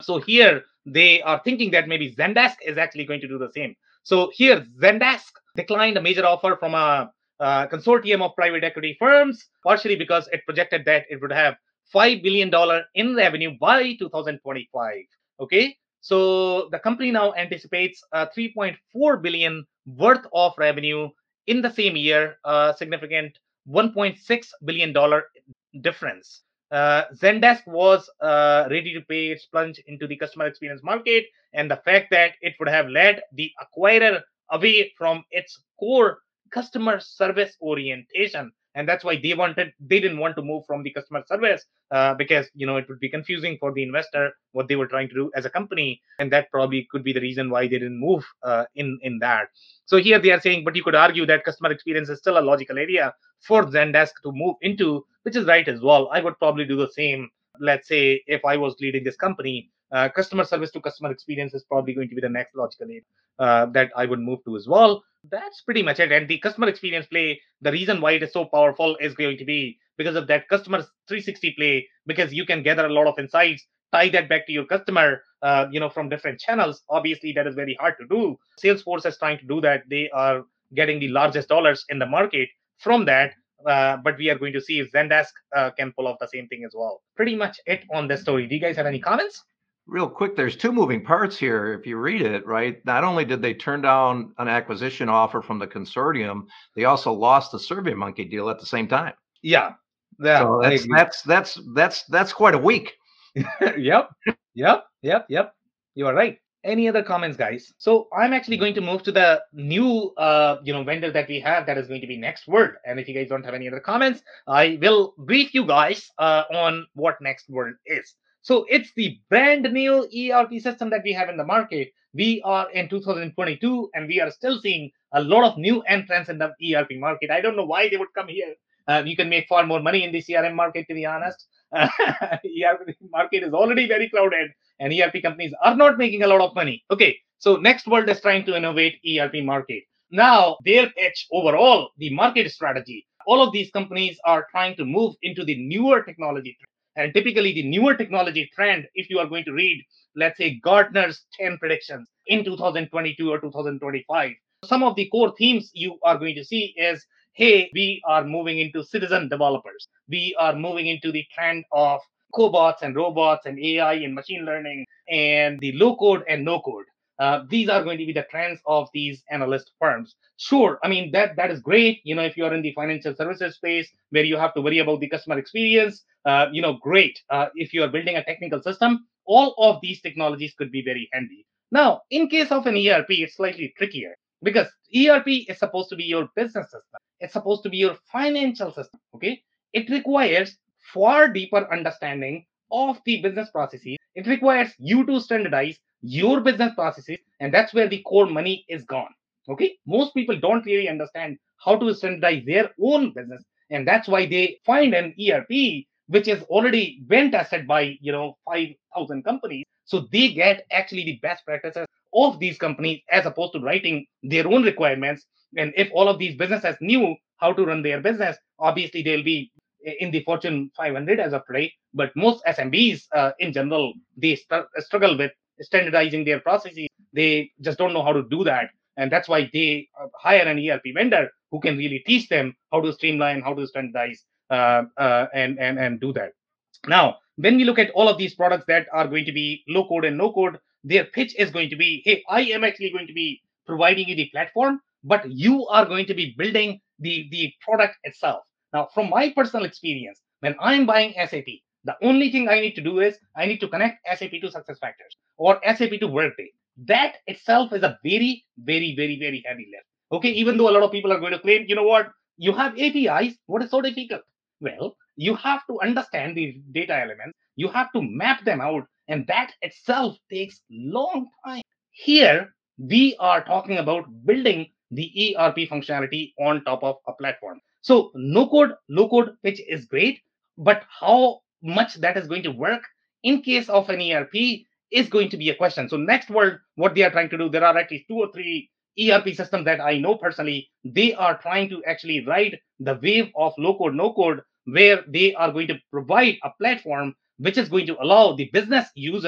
So here they are thinking that maybe Zendesk is actually going to do the same. So here Zendesk declined a major offer from a, a consortium of private equity firms, partially because it projected that it would have five billion dollars in revenue by two thousand twenty-five. Okay. So the company now anticipates uh, three point four billion dollars worth of revenue in the same year, a significant one point six billion dollars difference. Uh, Zendesk was uh, ready to pay its plunge into the customer experience market, and the fact that it would have led the acquirer away from its core customer service orientation, and that's why they wanted they didn't want to move from the customer service uh, because you know it would be confusing for the investor what they were trying to do as a company, and that probably could be the reason why they didn't move uh, in in that. So here they are saying, but you could argue that customer experience is still a logical area for Zendesk to move into, which is right as well. I would probably do the same. Let's say if I was leading this company, uh, customer service to customer experience is probably going to be the next logical area uh, that I would move to as well. That's pretty much it. And the customer experience play, the reason why it is so powerful is going to be because of that customer three sixty play, because you can gather a lot of insights, tie that back to your customer, uh, you know, from different channels. Obviously, that is very hard to do. Salesforce is trying to do that. They are getting the largest dollars in the market from that. Uh, but we are going to see if Zendesk uh, can pull off the same thing as well. Pretty much it on this story. Do you guys have any comments? Real quick, there's two moving parts here. If you read it, right, not only did they turn down an acquisition offer from the consortium, they also lost the SurveyMonkey deal at the same time. Yeah. Yeah. So that's that's that's that's that's quite a week. Yep. Yep. Yep. Yep. You are right. Any other comments, guys? So I'm actually going to move to the new, uh, you know, vendor that we have that is going to be NextWorld. And if you guys don't have any other comments, I will brief you guys uh, on what NextWorld is. So it's the brand new E R P system that we have in the market. We are in two thousand twenty-two, and we are still seeing a lot of new entrants in the E R P market. I don't know why they would come here. Uh, you can make far more money in the C R M market, to be honest. Uh, E R P market is already very crowded, and E R P companies are not making a lot of money. Okay, so NextWorld is trying to innovate E R P market. Now, their pitch overall, the market strategy, all of these companies are trying to move into the newer technology trend. And typically, the newer technology trend, if you are going to read, let's say, Gartner's ten predictions in two thousand twenty-two or two thousand twenty-five, some of the core themes you are going to see is, hey, we are moving into citizen developers. We are moving into the trend of cobots and robots and A I and machine learning and the low code and no code. Uh, these are going to be the trends of these analyst firms. Sure, I mean, that that is great. You know, if you're in the financial services space where you have to worry about the customer experience, uh, you know, great. Uh, if you are building a technical system, all of these technologies could be very handy. Now, in case of an E R P, it's slightly trickier because E R P is supposed to be your business system. It's supposed to be your financial system, okay? It requires far deeper understanding of the business processes. It requires you to standardize your business processes, and that's where the core money is gone, okay? Most people don't really understand how to standardize their own business, and that's why they find an E R P which is already been tested by, you know, five thousand companies. So they get actually the best practices of these companies as opposed to writing their own requirements. And if all of these businesses knew how to run their business, obviously they'll be in the Fortune five hundred as of today. But most S M Bs uh, in general, they st- struggle with standardizing their processes. They just don't know how to do that. And that's why they uh, hire an E R P vendor who can really teach them how to streamline, how to standardize, uh, uh, and, and, and do that. Now, when we look at all of these products that are going to be low code and no code, their pitch is going to be, hey, I am actually going to be providing you the platform, but you are going to be building the, the product itself. Now, from my personal experience, when I'm buying S A P, the only thing I need to do is I need to connect S A P to SuccessFactors or S A P to Workday. That itself is a very, very, very, very heavy lift. Okay, even though a lot of people are going to claim, you know what, you have A P Is, what is so difficult? Well, you have to understand these data elements, you have to map them out, and that itself takes long time. Here, we are talking about building the E R P functionality on top of a platform. So no code, low code, which is great, but how much that is going to work in case of an E R P is going to be a question. So NextWorld, what they are trying to do, there are at least two or three E R P systems that I know personally. They are trying to actually ride the wave of low code, no code, where they are going to provide a platform which is going to allow the business users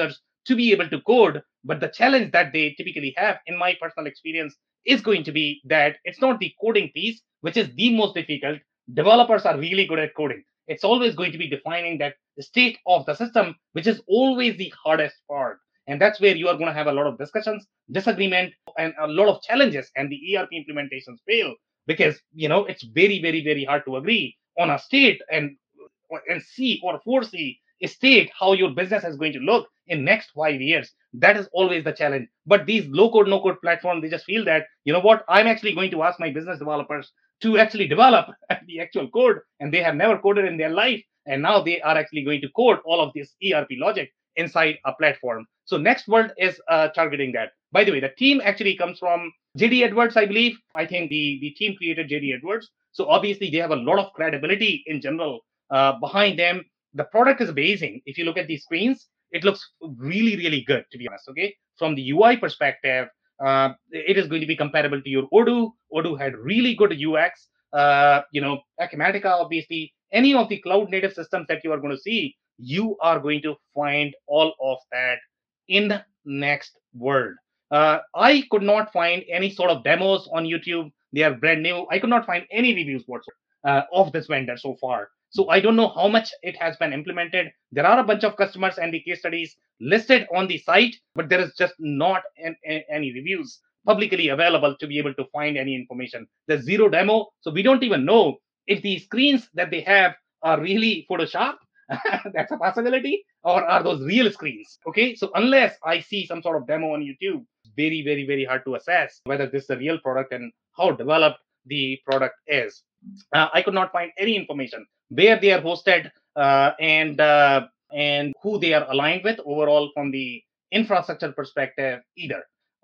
to be able to code. But the challenge that they typically have, in my personal experience, is going to be that it's not the coding piece, which is the most difficult. Developers are really good at coding. It's always going to be defining that the state of the system, which is always the hardest part. And that's where you are going to have a lot of discussions, disagreement, and a lot of challenges. And the E R P implementations fail because, you know, it's very, very, very hard to agree on a state and and see or foresee a state how your business is going to look in next five years. That is always the challenge. But these low code, no code platforms, they just feel that, you know what, I'm actually going to ask my business developers to actually develop the actual code, and they have never coded in their life. And now they are actually going to code all of this E R P logic inside a platform. So Nextworld is uh, targeting that. By the way, the team actually comes from J D Edwards, I believe. I think the, the team created J D Edwards. So obviously they have a lot of credibility in general uh, behind them. The product is amazing. If you look at these screens, it looks really, really good, to be honest. Okay. From the U I perspective, uh, it is going to be comparable to your Odoo. Odoo had really good U X. Uh, you know, Acumatica, obviously, any of the cloud native systems that you are going to see, you are going to find all of that in Nextworld. Uh, I could not find any sort of demos on YouTube. They are brand new. I could not find any reviews whatsoever uh, of this vendor so far. So I don't know how much it has been implemented. There are a bunch of customers and the case studies listed on the site, but there is just not an, an, any reviews publicly available to be able to find any information. There's zero demo, so we don't even know if the screens that they have are really Photoshop. That's a possibility. Or are those real screens? Okay, so unless I see some sort of demo on YouTube, it's very, very, very hard to assess whether this is a real product and how developed the product is. Uh, I could not find any information where they are hosted uh, and uh, and who they are aligned with overall from the infrastructure perspective either.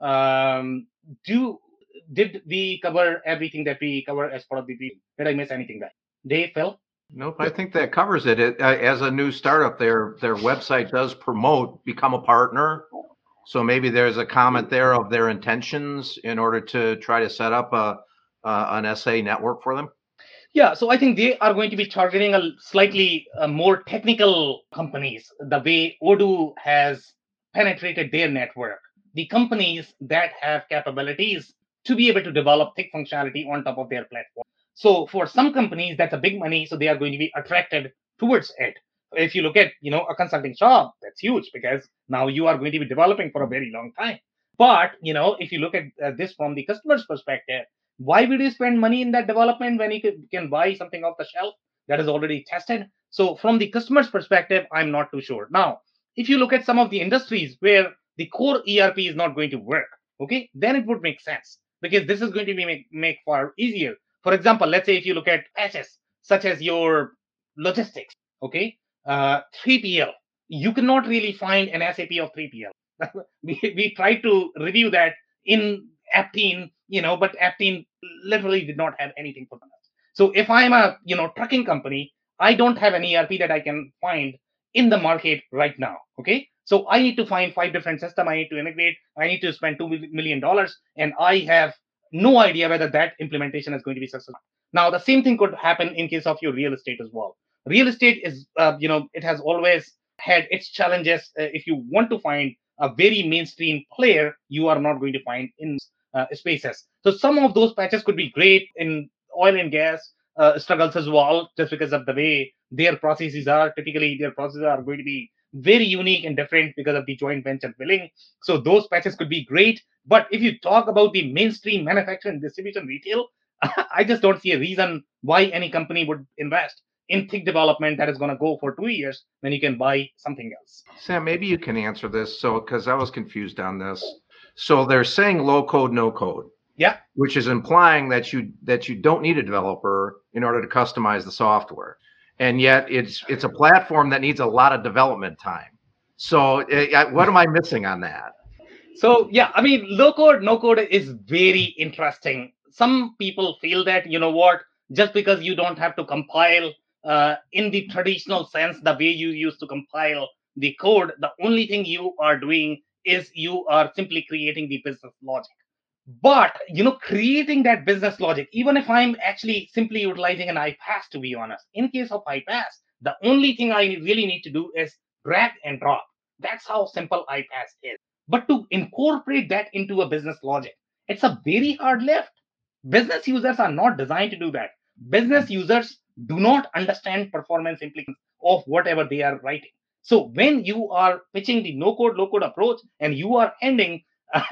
Um, do did we cover everything that we cover as part of the video? Did I miss anything there? Dave, Phil? Nope, I think that covers it. it uh, as a new startup, their their website does promote become a partner. So maybe there's a comment there of their intentions in order to try to set up a uh, an S A network for them. Yeah, so I think they are going to be targeting a slightly uh, more technical companies, the way Odoo has penetrated their network. The companies that have capabilities to be able to develop thick functionality on top of their platform. So for some companies, that's a big money, so they are going to be attracted towards it. If you look at, you know, a consulting shop, that's huge because now you are going to be developing for a very long time. But, you know, if you look at uh, this from the customer's perspective, why would you spend money in that development when you can, can buy something off the shelf that is already tested? So from the customer's perspective, I'm not too sure. Now, if you look at some of the industries where the core E R P is not going to work, okay, then it would make sense because this is going to be make, make far easier. For example, let's say if you look at patches such as your logistics, okay, uh, three P L, you cannot really find an S A P of three P L. we, we tried to review that in Aptean, you know, but Aptean literally did not have anything for that. So if I'm a, you know, trucking company, I don't have an E R P that I can find in the market right now, okay? So I need to find five different systems. I need to integrate. I need to spend two million dollars, and I have no idea whether that implementation is going to be successful. Now, the same thing could happen in case of your real estate as well. Real estate is, uh, you know, it has always had its challenges. Uh, if you want to find a very mainstream player, you are not going to find in uh, spaces. So some of those patches could be great in oil and gas uh, struggles as well, just because of the way their processes are. Typically, their processes are going to be very unique and different because of the joint venture billing. So those patches could be great. But if you talk about the mainstream manufacturing, distribution, retail, I just don't see a reason why any company would invest in thick development that is going to go for two years when you can buy something else. Sam, maybe you can answer this. So, because I was confused on this. So they're saying low code, no code. Yeah. Which is implying that you that you don't need a developer in order to customize the software. And yet it's it's a platform that needs a lot of development time. So uh, what am I missing on that? So, yeah, I mean, low code, no code is very interesting. Some people feel that, you know what, just because you don't have to compile uh, in the traditional sense, the way you used to compile the code, the only thing you are doing is you are simply creating the business logic. But, you know, creating that business logic, even if I'm actually simply utilizing an iPaaS, to be honest, in case of iPaaS, the only thing I really need to do is drag and drop. That's how simple iPaaS is. But to incorporate that into a business logic, it's a very hard lift. Business users are not designed to do that. Business users do not understand performance implications of whatever they are writing. So when you are pitching the no code, low code approach and you are handing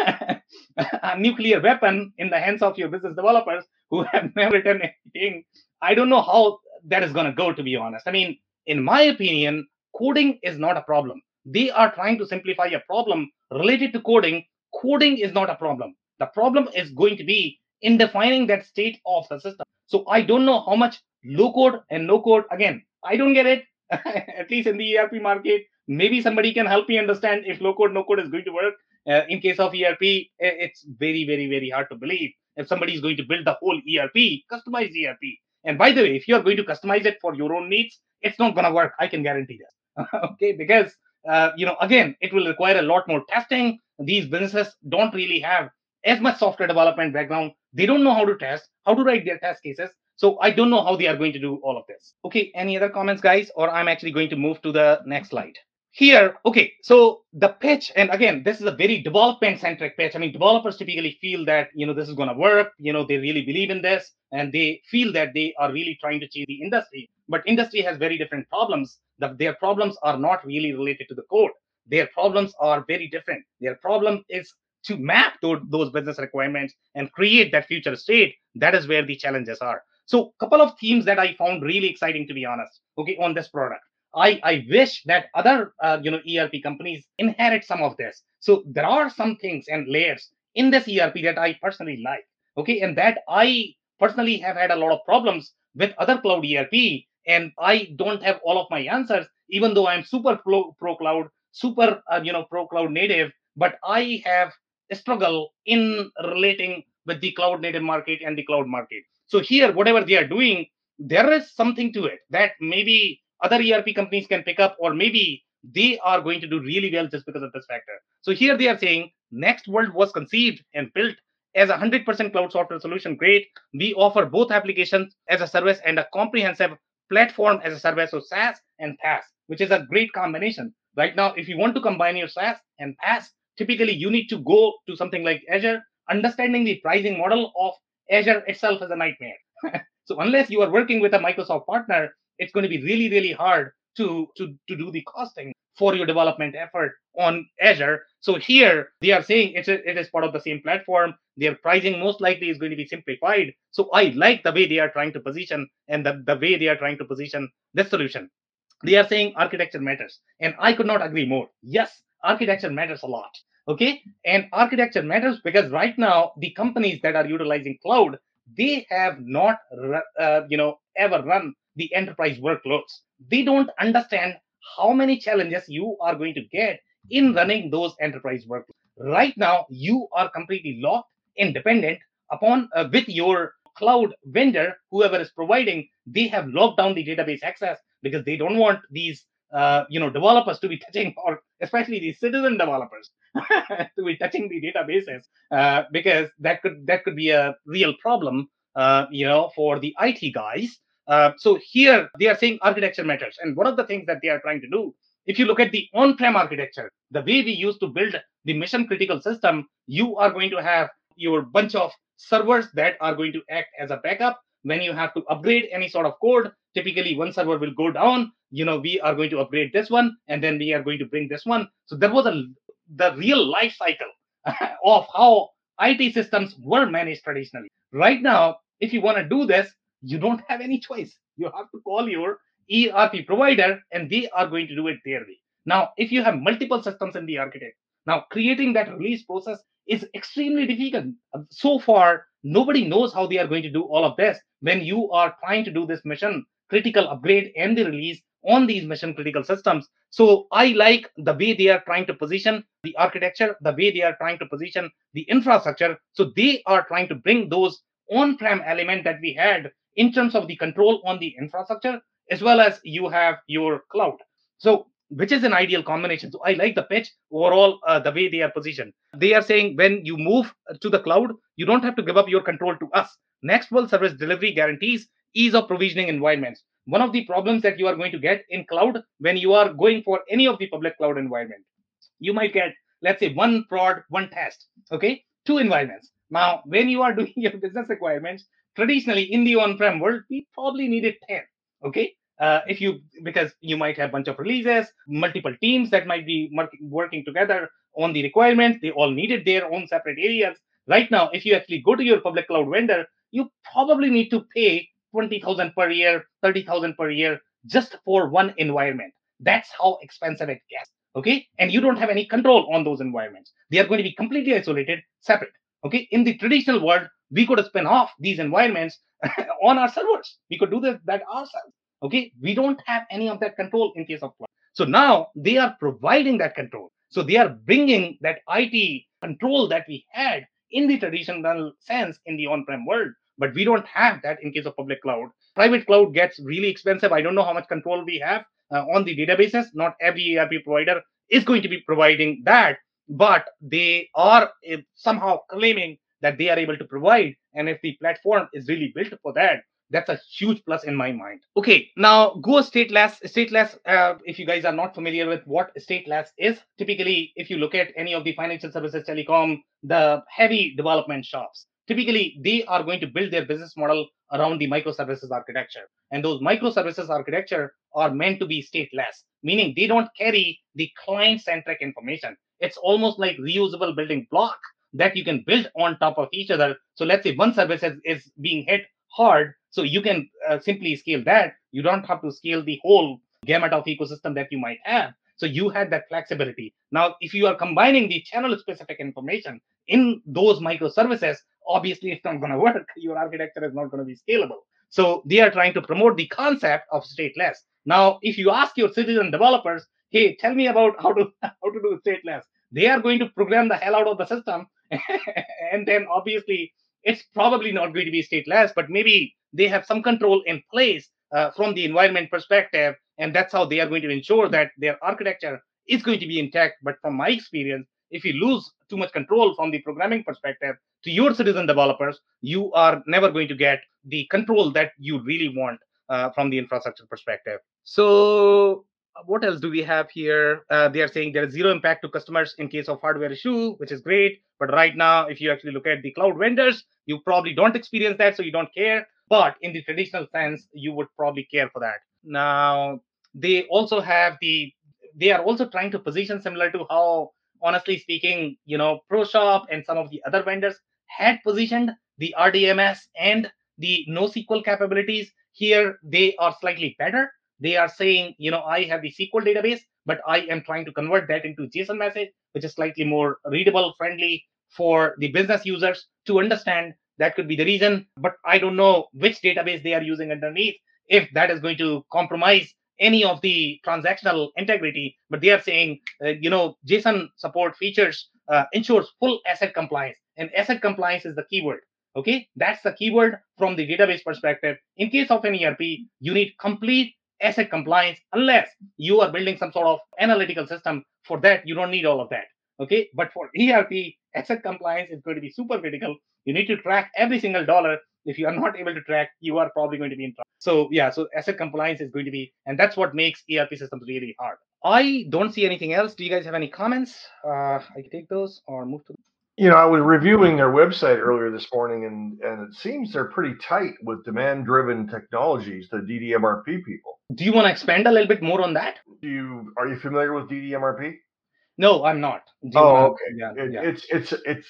a nuclear weapon in the hands of your business developers who have never written anything, I don't know how that is going to go, to be honest. I mean, in my opinion, coding is not a problem. They are trying to simplify a problem related to coding. Coding is not a problem. The problem is going to be in defining that state of the system. So I don't know how much low code and no code, again, I don't get it, at least in the E R P market. Maybe somebody can help me understand if low code, no code is going to work. Uh, in case of E R P, it's very, very, very hard to believe if somebody is going to build the whole E R P, customized E R P. And by the way, if you are going to customize it for your own needs, it's not going to work. I can guarantee that. Okay, because, uh, you know, again, it will require a lot more testing. These businesses don't really have as much software development background. They don't know how to test, how to write their test cases. So I don't know how they are going to do all of this. Okay, any other comments, guys? Or I'm actually going to move to the next slide. Here, okay, so the pitch, and again, this is a very development-centric pitch. I mean, developers typically feel that, you know, this is going to work. You know, they really believe in this, and they feel that they are really trying to change the industry. But industry has very different problems. That their problems are not really related to the code. Their problems are very different. Their problem is to map those, those business requirements and create that future state. That is where the challenges are. So a couple of themes that I found really exciting, to be honest, okay, on this product. I, I wish that other uh, you know E R P companies inherit some of this. So there are some things and layers in this E R P that I personally like, okay, and that I personally have had a lot of problems with other cloud E R P, and I don't have all of my answers, even though I'm super pro, pro cloud, super uh, you know pro cloud native, but I have a struggle in relating with the cloud native market and the cloud market. So here, whatever they are doing, there is something to it that maybe other E R P companies can pick up, or maybe they are going to do really well just because of this factor. So here they are saying Nextworld was conceived and built as a one hundred percent cloud software solution. Great. We offer both applications as a service and a comprehensive platform as a service, so SaaS and PaaS, which is a great combination. Right now, if you want to combine your SaaS and PaaS, typically you need to go to something like Azure. Understanding the pricing model of Azure itself is a nightmare. So unless you are working with a Microsoft partner, it's going to be really, really hard to, to, to do the costing for your development effort on Azure. So here they are saying it's a, it is part of the same platform. Their pricing most likely is going to be simplified. So I like the way they are trying to position and the, the way they are trying to position this solution. They are saying architecture matters. And I could not agree more. Yes, architecture matters a lot. Okay. And architecture matters because right now the companies that are utilizing cloud, they have not, uh, you know, ever run the enterprise workloads. They don't understand how many challenges you are going to get in running those enterprise workloads. Right now, you are completely locked and dependent upon uh, with your cloud vendor, whoever is providing. They have locked down the database access because they don't want these uh, you know, developers to be touching, or especially the citizen developers to be touching the databases, uh, because that could that could be a real problem, uh, you know, for the I T guys. Uh, so here they are saying architecture matters. And one of the things that they are trying to do, if you look at the on-prem architecture, the way we used to build the mission critical system, you are going to have your bunch of servers that are going to act as a backup. When you have to upgrade any sort of code, typically one server will go down. You know, we are going to upgrade this one, and then we are going to bring this one. So there was a the real life cycle of how I T systems were managed traditionally. Right now, if you want to do this, you don't have any choice. You have to call your E R P provider, and they are going to do it their way. Now, if you have multiple systems in the architect, now creating that release process is extremely difficult. So far, nobody knows how they are going to do all of this when you are trying to do this mission critical upgrade and the release on these mission critical systems. So I like the way they are trying to position the architecture, the way they are trying to position the infrastructure. So they are trying to bring those on-prem element that we had in terms of the control on the infrastructure, as well as you have your cloud. So which is an ideal combination. So I like the pitch overall, uh, the way they are positioned. They are saying when you move to the cloud, you don't have to give up your control to us. Nextworld Service Delivery guarantees ease of provisioning environments. One of the problems that you are going to get in cloud when you are going for any of the public cloud environment, you might get, let's say, one prod, one test, okay, two environments. Now, when you are doing your business requirements, traditionally in the on-prem world, we probably needed ten, okay? Uh, if you, because you might have a bunch of releases, multiple teams that might be working together on the requirements, they all needed their own separate areas. Right now, if you actually go to your public cloud vendor, you probably need to pay twenty thousand per year, thirty thousand per year just for one environment. That's how expensive it gets, okay? And you don't have any control on those environments. They are going to be completely isolated, separate, okay? In the traditional world, we could spin off these environments on our servers. We could do that, that ourselves. Okay, we don't have any of that control in case of cloud. So now they are providing that control. So they are bringing that I T control that we had in the traditional sense in the on-prem world, but we don't have that in case of public cloud. Private cloud gets really expensive. I don't know how much control we have uh, on the databases. Not every E R P provider is going to be providing that, but they are uh, somehow claiming that they are able to provide. And if the platform is really built for that, that's a huge plus in my mind. Okay, now go stateless. Stateless, uh, if you guys are not familiar with what stateless is, typically, if you look at any of the financial services, telecom, the heavy development shops, typically they are going to build their business model around the microservices architecture. And those microservices architecture are meant to be stateless, meaning they don't carry the client-centric information. It's almost like reusable building block that you can build on top of each other. So let's say one service is, is being hit hard, so you can uh, simply scale that. You don't have to scale the whole gamut of ecosystem that you might have. So you had that flexibility. Now, if you are combining the channel-specific information in those microservices, obviously it's not going to work. Your architecture is not going to be scalable. So they are trying to promote the concept of stateless. Now, if you ask your citizen developers, hey, tell me about how to how to do stateless, they are going to program the hell out of the system. And then obviously it's probably not going to be stateless, but maybe they have some control in place uh, from the environment perspective. And that's how they are going to ensure that their architecture is going to be intact. But from my experience, if you lose too much control from the programming perspective to your citizen developers, you are never going to get the control that you really want uh, from the infrastructure perspective. So what else do we have here? Uh, they are saying there is zero impact to customers in case of hardware issue, which is great. But right now, if you actually look at the cloud vendors, you probably don't experience that, so you don't care. But in the traditional sense, you would probably care for that. Now, they also have the, they are also trying to position similar to how, honestly speaking, you know, ProShop and some of the other vendors had positioned the R D M S and the NoSQL capabilities. Here, they are slightly better. They are saying, you know, I have the S Q L database, but I am trying to convert that into JSON message, which is slightly more readable, friendly for the business users to understand. That could be the reason, but I don't know which database they are using underneath, if that is going to compromise any of the transactional integrity. But they are saying, uh, you know, JSON support features uh, ensures full asset compliance, and asset compliance is the keyword. Okay, that's the keyword from the database perspective. In case of an E R P, you need complete asset compliance. Unless you are building some sort of analytical system, for that you don't need all of that. Okay, but for E R P, asset compliance is going to be super critical. You need to track every single dollar. If you are not able to track, you are probably going to be in trouble. So yeah, so asset compliance is going to be, and that's what makes E R P systems really hard. I don't see anything else. Do you guys have any comments? Uh, I can take those or move to. You know, I was reviewing their website earlier this morning, and, and it seems they're pretty tight with demand-driven technologies, the D D M R P people. Do you want to expand a little bit more on that? Do you are you familiar with D D M R P? No, I'm not. Oh, wanna, okay. Yeah, it, yeah. It's it's it's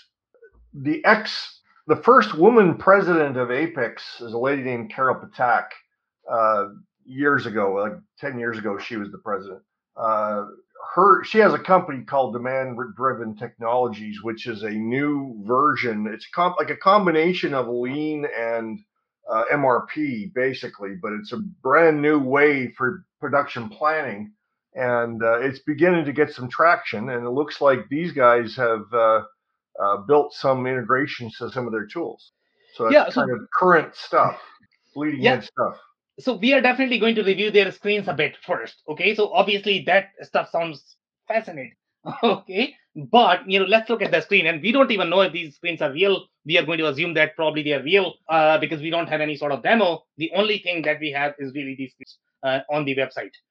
the ex the first woman president of Apex is a lady named Carol Patak. Uh, years ago, like ten years ago, she was the president. Uh, her she has a company called Demand Driven Technologies, which is a new version. It's com- like a combination of Lean and uh, M R P, basically, but it's a brand new way for production planning. And uh, it's beginning to get some traction, and it looks like these guys have uh, uh, built some integrations to some of their tools. So it's yeah, so, kind of current stuff, bleeding yeah. edge stuff. So we are definitely going to review their screens a bit first. Okay, so obviously that stuff sounds fascinating. Okay, but you know, let's look at the screen, and we don't even know if these screens are real. We are going to assume that probably they are real uh, because we don't have any sort of demo. The only thing that we have is really these screens uh, on the website.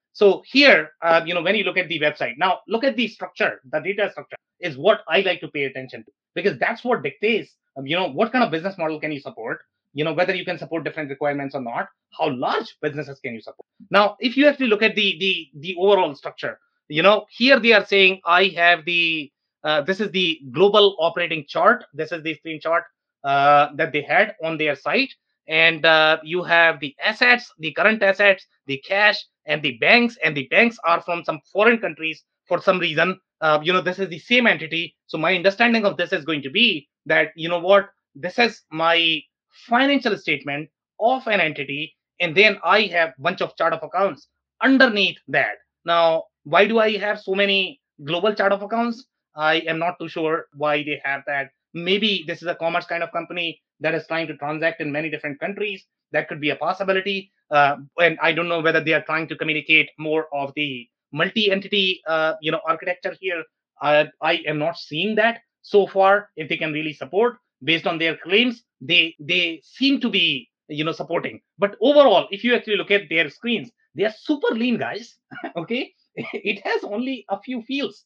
So here, uh, you know, when you look at the website, now look at the structure, the data structure is what I like to pay attention to, because that's what dictates, um, you know, what kind of business model can you support, you know, whether you can support different requirements or not, how large businesses can you support. Now, if you actually look at the the the overall structure, you know, here they are saying I have the uh, this is the global operating chart. This is the screen chart uh, that they had on their site, and uh, you have the assets, the current assets, the cash, and the banks. And the banks are from some foreign countries for some reason. Uh, you know, this is the same entity. So my understanding of this is going to be that, you know what, this is my financial statement of an entity, and then I have bunch of chart of accounts underneath that. Now, why do I have so many global chart of accounts? I am not too sure why they have that. Maybe this is a commerce kind of company that is trying to transact in many different countries. That could be a possibility. Uh, and I don't know whether they are trying to communicate more of the multi-entity, uh, you know, architecture here. Uh, I am not seeing that so far. If they can really support based on their claims, they they seem to be, you know, supporting. But overall, if you actually look at their screens, they are super lean, guys. Okay, it has only a few fields.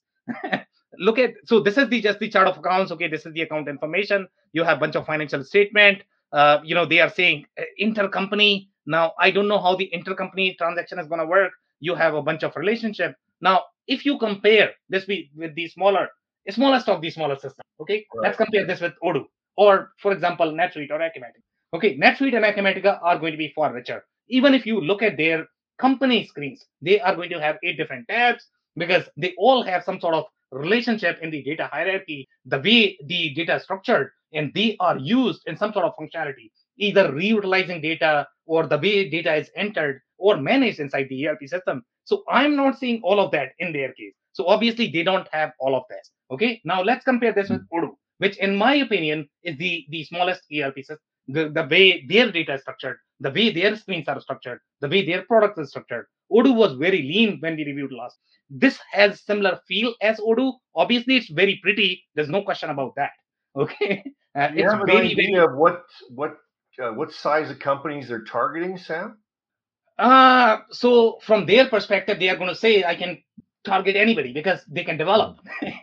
Look at, so this is the just the chart of accounts. Okay, this is the account information. You have bunch of financial statement. Uh, you know, they are saying uh, intercompany. Now, I don't know how the intercompany transaction is going to work. You have a bunch of relationship. Now, if you compare this with, with the smaller, smallest of the smaller systems, okay, Right. let's compare this with Odoo, or for example, NetSuite or Acumatica. Okay, NetSuite and Acumatica are going to be far richer. Even if you look at their company screens, they are going to have eight different tabs, because they all have some sort of relationship in the data hierarchy, the way the data is structured, and they are used in some sort of functionality, either reutilizing data or the way data is entered or managed inside the E R P system. So I'm not seeing all of that in their case. So obviously they don't have all of this. Okay, now let's compare this with Odoo, which in my opinion is the, the smallest E R P system. The, the way their data is structured, the way their screens are structured, the way their product is structured. Odoo was very lean when we reviewed last. This has similar feel as Odoo. Obviously, it's very pretty. There's no question about that. Okay, uh, Do you it's have an very, idea very. of what what uh, what size of companies they're targeting, Sam? Uh, so from their perspective, they are going to say, I can target anybody because they can develop.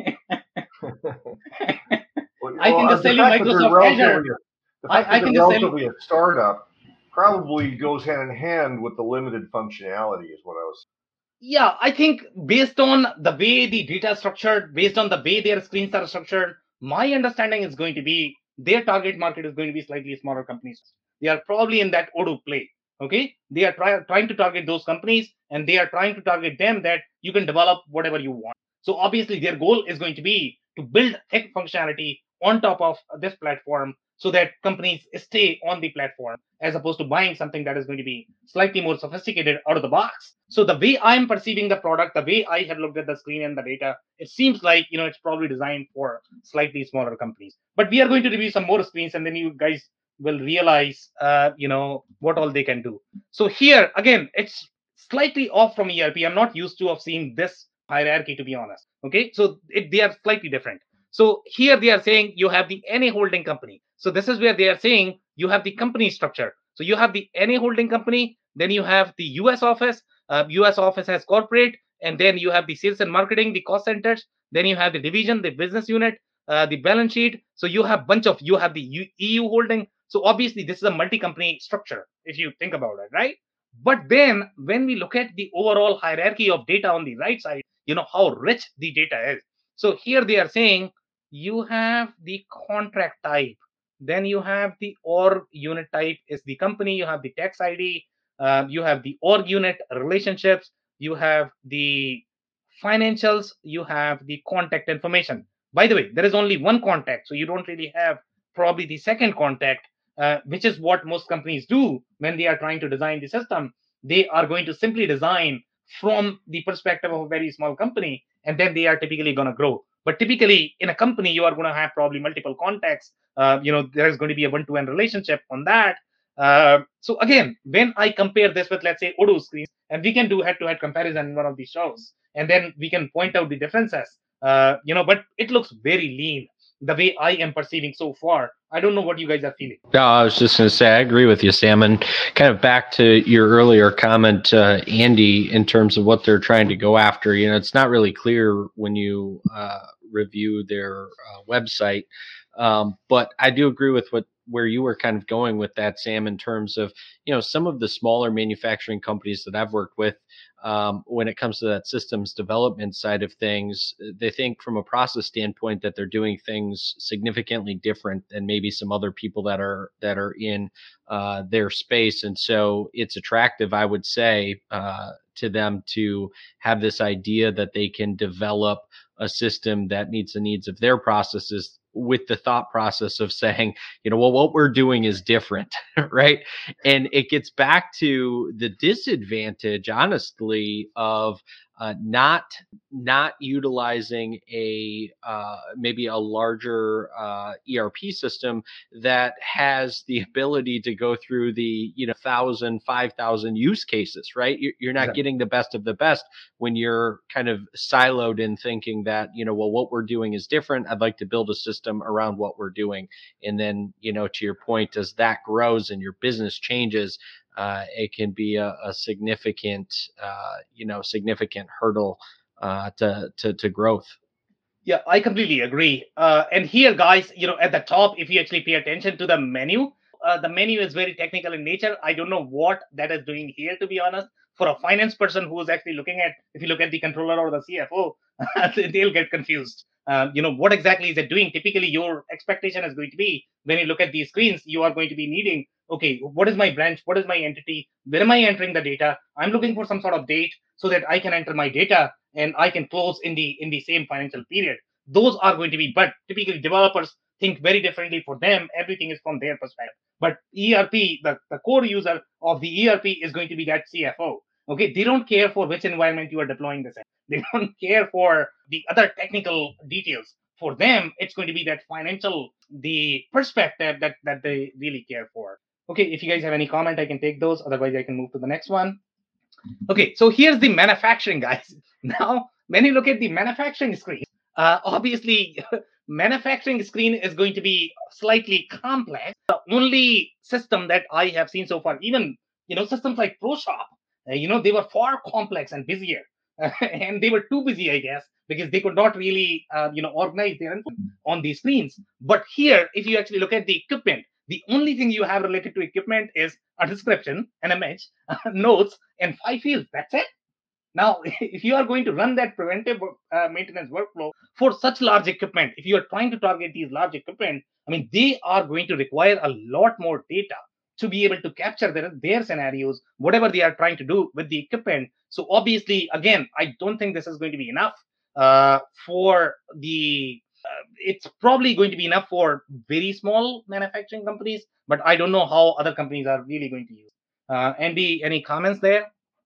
Well, I can uh, just the tell you fact that they're Microsoft Azure. relatively- The I, fact I that can they're just tell you. relatively a startup probably goes hand in hand with the limited functionality, is what I was. Yeah, I think based on the way the data is structured, based on the way their screens are structured, my understanding is going to be their target market is going to be slightly smaller companies. They are probably in that Odoo play. Okay, they are try, trying to target those companies, and they are trying to target them that you can develop whatever you want. So obviously, their goal is going to be to build tech functionality on top of this platform, so that companies stay on the platform as opposed to buying something that is going to be slightly more sophisticated out of the box. So the way I'm perceiving the product, the way I have looked at the screen and the data, it seems like, you know, it's probably designed for slightly smaller companies. But we are going to review some more screens, and then you guys will realize, uh, you know, what all they can do. So here again, it's slightly off from E R P. I'm not used to of seeing this hierarchy, to be honest. Okay, so it, they are slightly different. So here they are saying you have the N A holding company. So this is where they are saying you have the company structure. So you have the N A holding company, then you have the U S office. Uh, U S office has corporate, and then you have the sales and marketing, the cost centers. Then you have the division, the business unit, uh, the balance sheet. So you have bunch of you have the U- E U holding. So obviously this is a multi-company structure if you think about it, right? But then when we look at the overall hierarchy of data on the right side, you know how rich the data is. So here they are saying you have the contract type, then you have the org unit type is the company, you have the tax I D, uh, you have the org unit relationships, you have the financials, you have the contact information. By the way, there is only one contact, so you don't really have probably the second contact, uh, which is what most companies do when they are trying to design the system. They are going to simply design from the perspective of a very small company, and then they are typically going to grow. But typically, in a company, you are going to have probably multiple contacts. Uh, you know, there is going to be a one-to-one relationship on that. Uh, so again, when I compare this with, let's say, Odoo screens, and we can do head-to-head comparison in one of these shows, and then we can point out the differences. Uh, you know, but it looks very lean. the way I am perceiving so far. I don't know what you guys are feeling. No, I was just going to say, I agree with you, Sam. And kind of back to your earlier comment, uh, Andy, in terms of what they're trying to go after, you know, it's not really clear when you uh, review their uh, website. Um, but I do agree with what where you were kind of going with that, Sam, in terms of, you know, some of the smaller manufacturing companies that I've worked with, um, when it comes to that systems development side of things, they think from a process standpoint that they're doing things significantly different than maybe some other people that are that are in uh, their space. And so it's attractive, I would say, uh, to them to have this idea that they can develop a system that meets the needs of their processes, with the thought process of saying, you know, well, what we're doing is different, right? And it gets back to the disadvantage, honestly, of uh, not not utilizing a uh, maybe a larger uh, E R P system that has the ability to go through the, you know, thousand, five thousand use cases, right? You're, you're not Exactly. getting the best of the best when you're kind of siloed in thinking that, you know, well, what we're doing is different. I'd like to build a system around what we're doing. And then, you know, to your point, as that grows and your business changes, uh, it can be a, a significant, uh, you know, significant hurdle uh, to, to, to growth. Yeah, I completely agree. Uh, and here, guys, you know, at the top, if you actually pay attention to the menu, uh, the menu is very technical in nature. I don't know what that is doing here, to be honest. For a finance person who is actually looking at, if you look at the controller or the C F O, they'll get confused. Um, you know, what exactly is it doing? Typically, your expectation is going to be, when you look at these screens, you are going to be needing, okay, what is my branch? What is my entity? Where am I entering the data? I'm looking for some sort of date so that I can enter my data and I can close in the in the same financial period. Those are going to be, but typically developers think very differently. For them, everything is from their perspective. But E R P, the, the core user of the E R P is going to be that C F O. Okay, they don't care for which environment you are deploying this in. They don't care for the other technical details. For them, it's going to be that financial, the perspective that that they really care for. Okay, if you guys have any comment, I can take those. Otherwise, I can move to the next one. Okay, so here's the manufacturing, guys. Now, when you look at the manufacturing screen, uh, obviously, manufacturing screen is going to be slightly complex. The only system that I have seen so far, even, you know, systems like ProShop, uh, you know, they were far complex and busier. And they were too busy, I guess, because they could not really, uh, you know, organize their info on these screens. But here, if you actually look at the equipment, the only thing you have related to equipment is a description, an image, notes, and five fields. That's it. Now, if you are going to run that preventive uh, maintenance workflow for such large equipment, if you are trying to target these large equipment, I mean, they are going to require a lot more data to be able to capture their, their scenarios, whatever they are trying to do with the equipment. So obviously, again, I don't think this is going to be enough uh, for the, uh, it's probably going to be enough for very small manufacturing companies, but I don't know how other companies are really going to use. Uh, Andy, any comments there?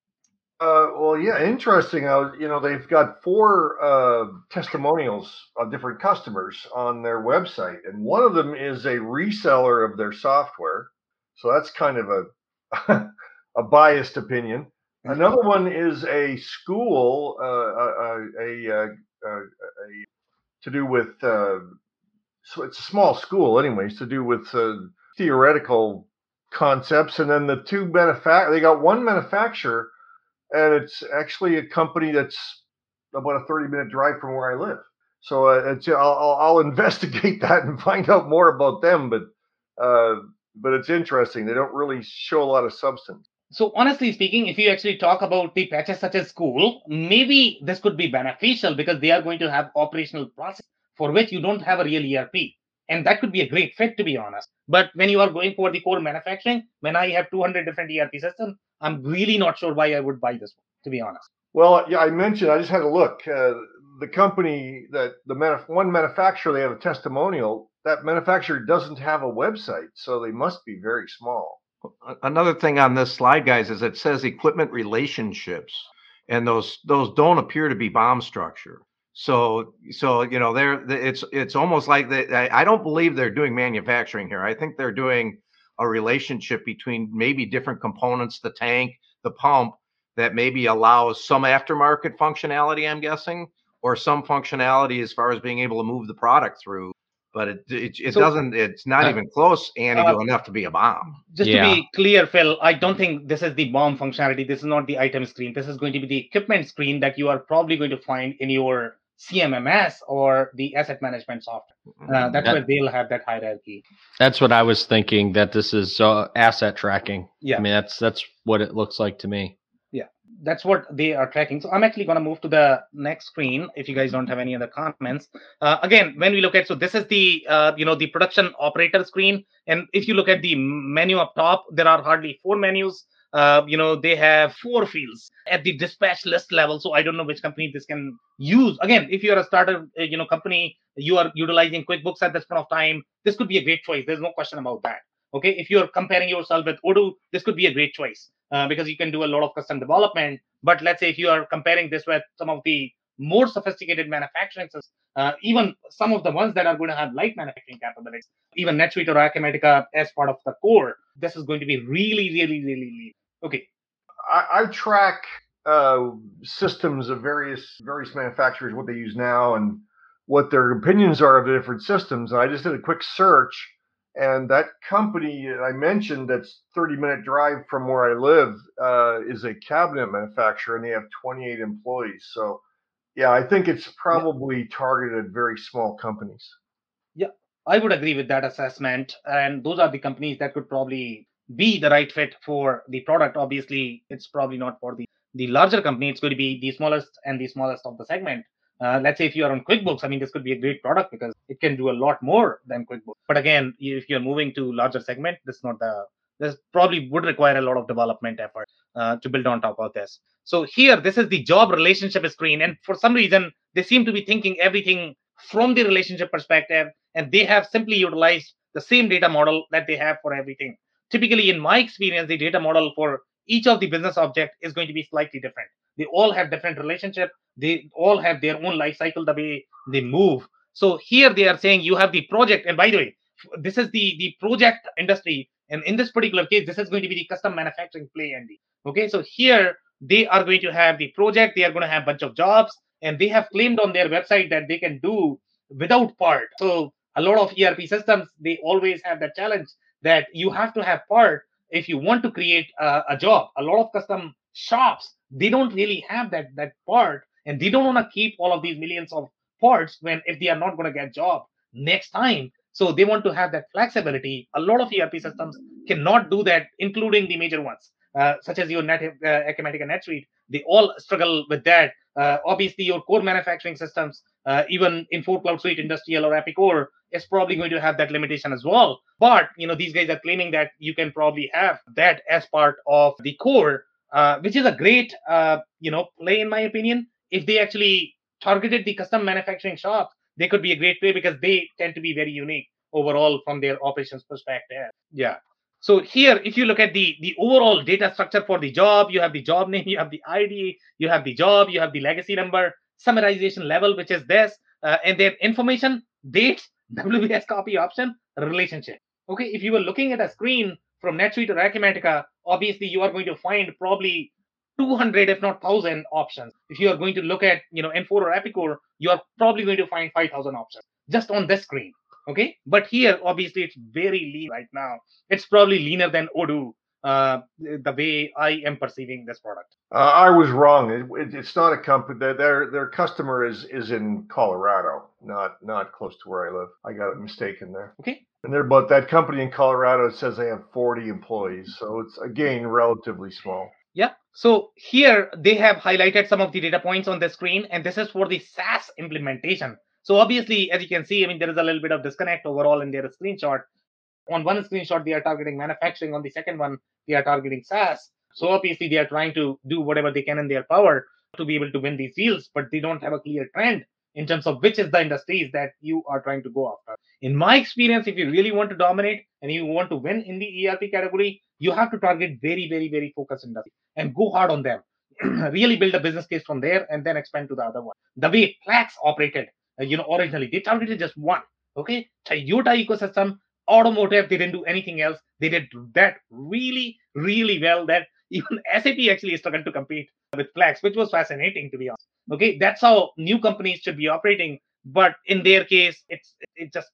Uh, well, yeah, interesting. Uh, you know, they've got four uh, testimonials of different customers on their website, and one of them is a reseller of their software. So that's kind of a a biased opinion. Another one is a school, uh, a, a, a, a, a to do with. Uh, so it's a small school, anyways, to do with uh, theoretical concepts, and then the two manufact. They got one manufacturer. And it's actually a company that's about a thirty minute drive from where I live. So uh, it's, I'll, I'll, I'll investigate that and find out more about them. But uh, but it's interesting. They don't really show a lot of substance. So honestly speaking, if you actually talk about the patches such as school, maybe this could be beneficial because they are going to have operational process for which you don't have a real E R P. And that could be a great fit, to be honest. But when you are going for the core manufacturing, when I have two hundred different E R P systems, I'm really not sure why I would buy this one, to be honest. Well, yeah, I mentioned, I just had a look. Uh, the company that the manuf- one manufacturer, they have a testimonial. That manufacturer doesn't have a website, so they must be very small. Another thing on this slide, guys, is it says equipment relationships, and those those don't appear to be BOM structure. So, so you know, they're it's it's almost like they. I don't believe they're doing manufacturing here. I think they're doing a relationship between maybe different components, the tank, the pump, that maybe allows some aftermarket functionality, I'm guessing, or some functionality as far as being able to move the product through but it it, it So- doesn't. It's not Uh, even close, Andy, uh, to enough to be a bomb. Just Yeah. to be clear, Phil, I don't think this is the BOM functionality. This is not the item screen. This is going to be the equipment screen that you are probably going to find in your C M M S or the asset management software. Uh, that's That- where they'll have that hierarchy. That's what I was thinking. That this is uh, asset tracking. Yeah. I mean, that's that's what it looks like to me. That's what they are tracking. So I'm actually going to move to the next screen if you guys don't have any other comments. Uh, again, when we look at, so this is the, uh, you know, the production operator screen. And if you look at the menu up top, there are hardly four menus. Uh, you know, they have four fields at the dispatch list level. So I don't know which company this can use. Again, if you're a startup, uh, you know, company, you are utilizing QuickBooks at this point of time, this could be a great choice. There's no question about that. Okay, if you're comparing yourself with Odoo, this could be a great choice uh, because you can do a lot of custom development. But let's say if you are comparing this with some of the more sophisticated manufacturing systems, uh, even some of the ones that are going to have light manufacturing capabilities, even NetSuite or Acumatica as part of the core, this is going to be really, really, really, really okay. I, I track uh, systems of various various manufacturers, what they use now, and what their opinions are of the different systems. And I just did a quick search, and that company I mentioned, that's thirty minute drive from where I live, uh, is a cabinet manufacturer, and they have twenty-eight employees. So, yeah, I think it's probably targeted at very small companies. I would agree with that assessment. And those are the companies that could probably be the right fit for the product. Obviously, it's probably not for the, the larger company. It's going to be the smallest and the smallest of the segment. Uh, let's say if you are on QuickBooks, I mean, this could be a great product because it can do a lot more than QuickBooks. But again, if you're moving to larger segment, this is not the, this probably would require a lot of development effort uh, to build on top of this. So here, this is the job relationship screen. And for some reason, they seem to be thinking everything from the relationship perspective, and they have simply utilized the same data model that they have for everything. Typically, in my experience, the data model for each of the business object is going to be slightly different. They all have different relationship. They all have their own life cycle, the way they move. So here they are saying you have the project. And by the way, this is the, the project industry. And in this particular case, this is going to be the custom manufacturing play, Andy. Okay, so here they are going to have the project. They are going to have a bunch of jobs. And they have claimed on their website that they can do without part. So a lot of E R P systems, they always have that challenge that you have to have part if you want to create a, a job. A lot of custom shops, they don't really have that, that part, and they don't want to keep all of these millions of parts when if they are not going to get job next time. So they want to have that flexibility. A lot of E R P systems cannot do that, including the major ones, uh, such as your Net, uh, Acumatica NetSuite. They all struggle with that. Uh, obviously, your core manufacturing systems, uh, even in four Cloud Suite Industrial or Epicor, is probably going to have that limitation as well. But you know, these guys are claiming that you can probably have that as part of the core, uh, which is a great, uh, you know, play in my opinion. If they actually targeted the custom manufacturing shops, they could be a great play because they tend to be very unique overall from their operations perspective. Yeah. So here, if you look at the, the overall data structure for the job, you have the job name, you have the I D, you have the job, you have the legacy number, summarization level, which is this, uh, and then information, dates, W B S copy option, relationship. Okay, if you were looking at a screen from NetSuite or Acumatica, obviously you are going to find probably two hundred, if not one thousand options. If you are going to look at, you know, N four or Epicor, you are probably going to find five thousand options just on this screen. Okay, but here, obviously, it's very lean right now. It's probably leaner than Odoo, uh, the way I am perceiving this product. Uh, I was wrong. It, it, it's not a company. Their, their their customer is is in Colorado, not not close to where I live. I got it mistaken there. Okay. And they're about that company in Colorado says they have forty employees, so it's again relatively small. Yeah. So here they have highlighted some of the data points on the screen, and this is for the SaaS implementation. So obviously, as you can see, I mean, there is a little bit of disconnect overall in their screenshot. On one screenshot, they are targeting manufacturing. On the second one, they are targeting SaaS. So obviously, they are trying to do whatever they can in their power to be able to win these deals, but they don't have a clear trend in terms of which is the industries that you are trying to go after. In my experience, if you really want to dominate and you want to win in the E R P category, you have to target very, very, very focused industry and go hard on them. Really build a business case from there and then expand to the other one. The way Plex operated, uh, you know, originally, they targeted just one. Okay, Toyota ecosystem, automotive, they didn't do anything else. They did that really, really well that even S A P actually struggled to compete with Plex, which was fascinating to be honest. Okay, that's how new companies should be operating. But in their case, it's it just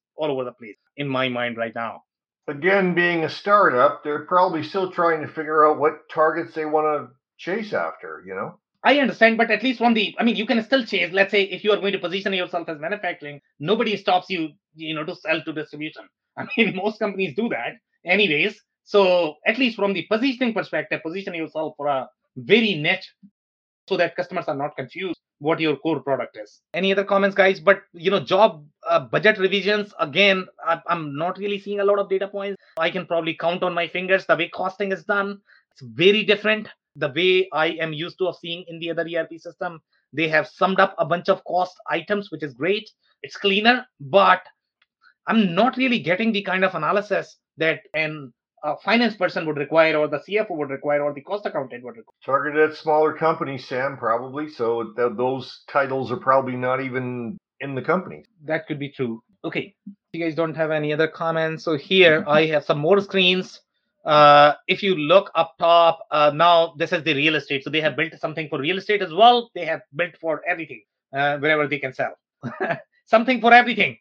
all over the place in my mind right now. Again, being a startup, they're probably still trying to figure out what targets they want to chase after, you know? I understand, but at least from the, I mean, you can still chase. Let's say if you are going to position yourself as manufacturing, nobody stops you, you know, to sell to distribution. I mean, most companies do that anyways. So at least from the positioning perspective, position yourself for a very niche so that customers are not confused what your core product is. Any other comments, guys? But, you know, job uh, budget revisions, again, I, I'm not really seeing a lot of data points. I can probably count on my fingers the way costing is done. It's very different. The way I am used to of seeing in the other E R P system, they have summed up a bunch of cost items, which is great. It's cleaner, but I'm not really getting the kind of analysis that an a finance person would require, or the C F O would require, or the cost accountant would require. Targeted at smaller companies, Sam, probably. So th- those titles are probably not even in the company. That could be true. Okay. You guys don't have any other comments. So here I have some more screens. Uh, if you look up top, uh, now this is the real estate. So they have built something for real estate as well. They have built for everything, uh, wherever they can sell. Something for everything.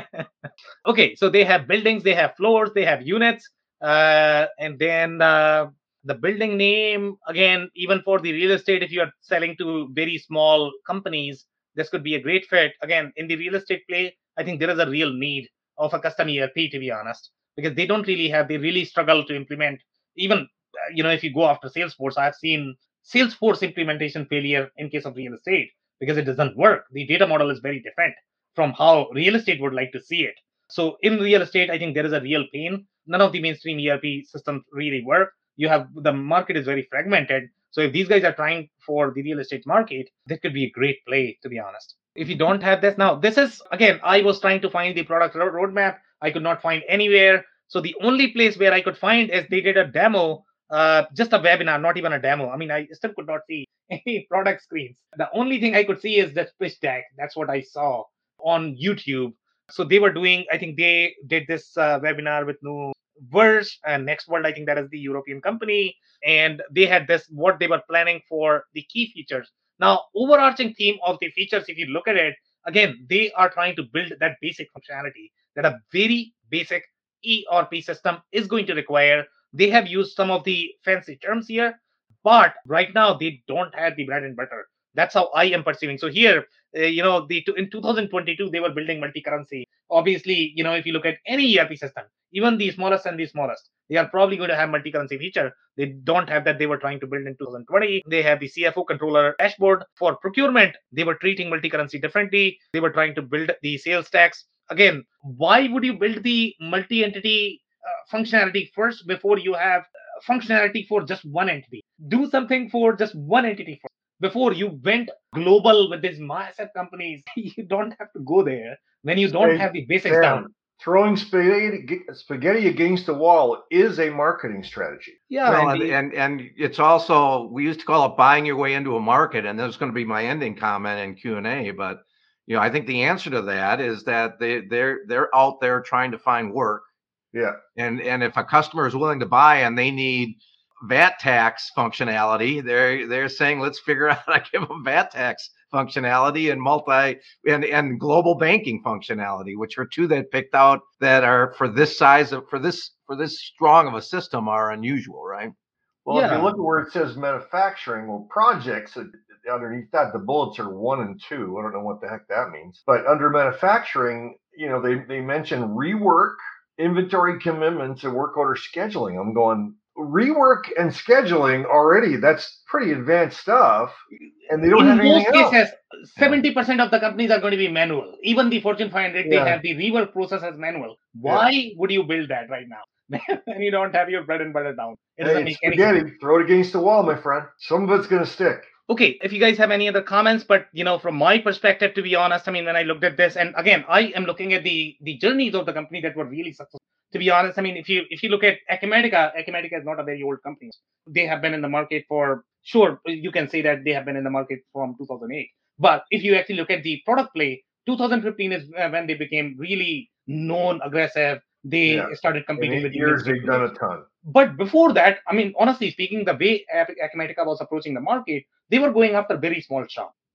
Okay. So they have buildings, they have floors, they have units. Uh, and then uh, the building name, again, even for the real estate, if you are selling to very small companies, this could be a great fit. Again, in the real estate play, I think there is a real need of a custom E R P, to be honest, because they don't really have, they really struggle to implement. Even, you know, if you go after Salesforce, I've seen Salesforce implementation failure in case of real estate because it doesn't work. The data model is very different from how real estate would like to see it. So in real estate, I think there is a real pain. None of the mainstream E R P systems really work. You have, the market is very fragmented. So if these guys are trying for the real estate market, that could be a great play, to be honest. If you don't have this now, this is, again, I was trying to find the product roadmap. I could not find anywhere. So the only place where I could find is they did a demo, uh, just a webinar, not even a demo. I mean, I still could not see any product screens. The only thing I could see is the pitch deck. That's what I saw on YouTube. So they were doing, I think they did this uh, webinar with New Verge and Nextworld. I think that is the European company. And they had this, what they were planning for the key features. Now, overarching theme of the features, if you look at it, again, they are trying to build that basic functionality that a very basic E R P system is going to require. They have used some of the fancy terms here, but right now they don't have the bread and butter. That's how I am perceiving. So here, uh, you know, the in two thousand twenty-two, they were building multi-currency. Obviously, you know, if you look at any E R P system, even the smallest and the smallest, they are probably going to have multi-currency feature. They don't have that. They were trying to build in two thousand twenty. They have the C F O controller dashboard. For procurement, they were treating multi-currency differently. They were trying to build the sales tax. Again, why would you build the multi-entity uh, functionality first before you have functionality for just one entity? Do something for just one entity first. Before you went global with these massive companies, you don't have to go there when you don't have the basics Sam, down. Throwing spaghetti, spaghetti against the wall is a marketing strategy. Yeah, Well, and and, the- and and it's also, we used to call it buying your way into a market, and this is going to be my ending comment in Q and A. But you know, I think the answer to that is that they they're they're out there trying to find work, Yeah. and and if a customer is willing to buy and they need V A T tax functionality, they're they're saying let's figure out how to give them V A T tax functionality and multi and and global banking functionality, which are two that picked out that are for this size of for this for this strong of a system are unusual, right? Well, if Yeah. you look at where it says manufacturing, well, projects uh, underneath that, the bullets are one and two. I don't know what the heck that means. But under manufacturing, you know, they, they mention rework, inventory commitments, and work order scheduling. I'm going, rework and scheduling already, that's pretty advanced stuff. And they don't in have most anything else. cases, seventy percent of the companies are going to be manual. Even the Fortune five hundred, Yeah. they have the rework process as manual. Why would you build that right now? When you don't have your bread and butter down. It doesn't Hey, make any spaghetti, sense. throw it against the wall, my friend. Some of it's going to stick. Okay, if you guys have any other comments, but you know, from my perspective, to be honest, I mean, when I looked at this, and again, I am looking at the the journeys of the company that were really successful. To be honest, I mean, if you if you look at Acumatica, Acumatica is not a very old company. They have been in the market for, sure, you can say that they have been in the market from two thousand eight. But if you actually look at the product play, two thousand fifteen is uh, when they became really known, aggressive. They Yeah. started In competing eight with years, the they've done a ton. But before that, I mean, honestly speaking, the way Ac- Acumatica was approaching the market, they were going after very small shop.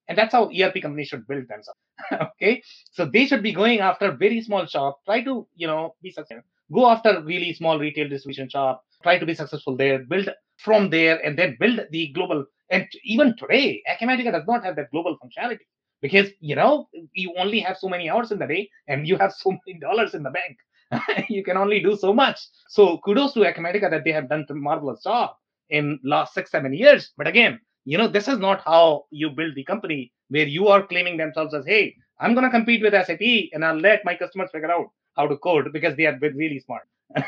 And that's how E R P companies should build themselves. Okay. So they should be going after very small shop, try to, you know, be successful. Go after really small retail distribution shop, try to be successful there, build from there, and then build the global. And even today, Acumatica does not have that global functionality because, you know, you only have so many hours in the day and you have so many dollars in the bank. You can only do so much. So kudos to Acumatica that they have done a marvelous job in last six, seven years. But again, you know, this is not how you build the company where you are claiming themselves as, hey, I'm going to compete with S A P and I'll let my customers figure out how to code because they are really smart.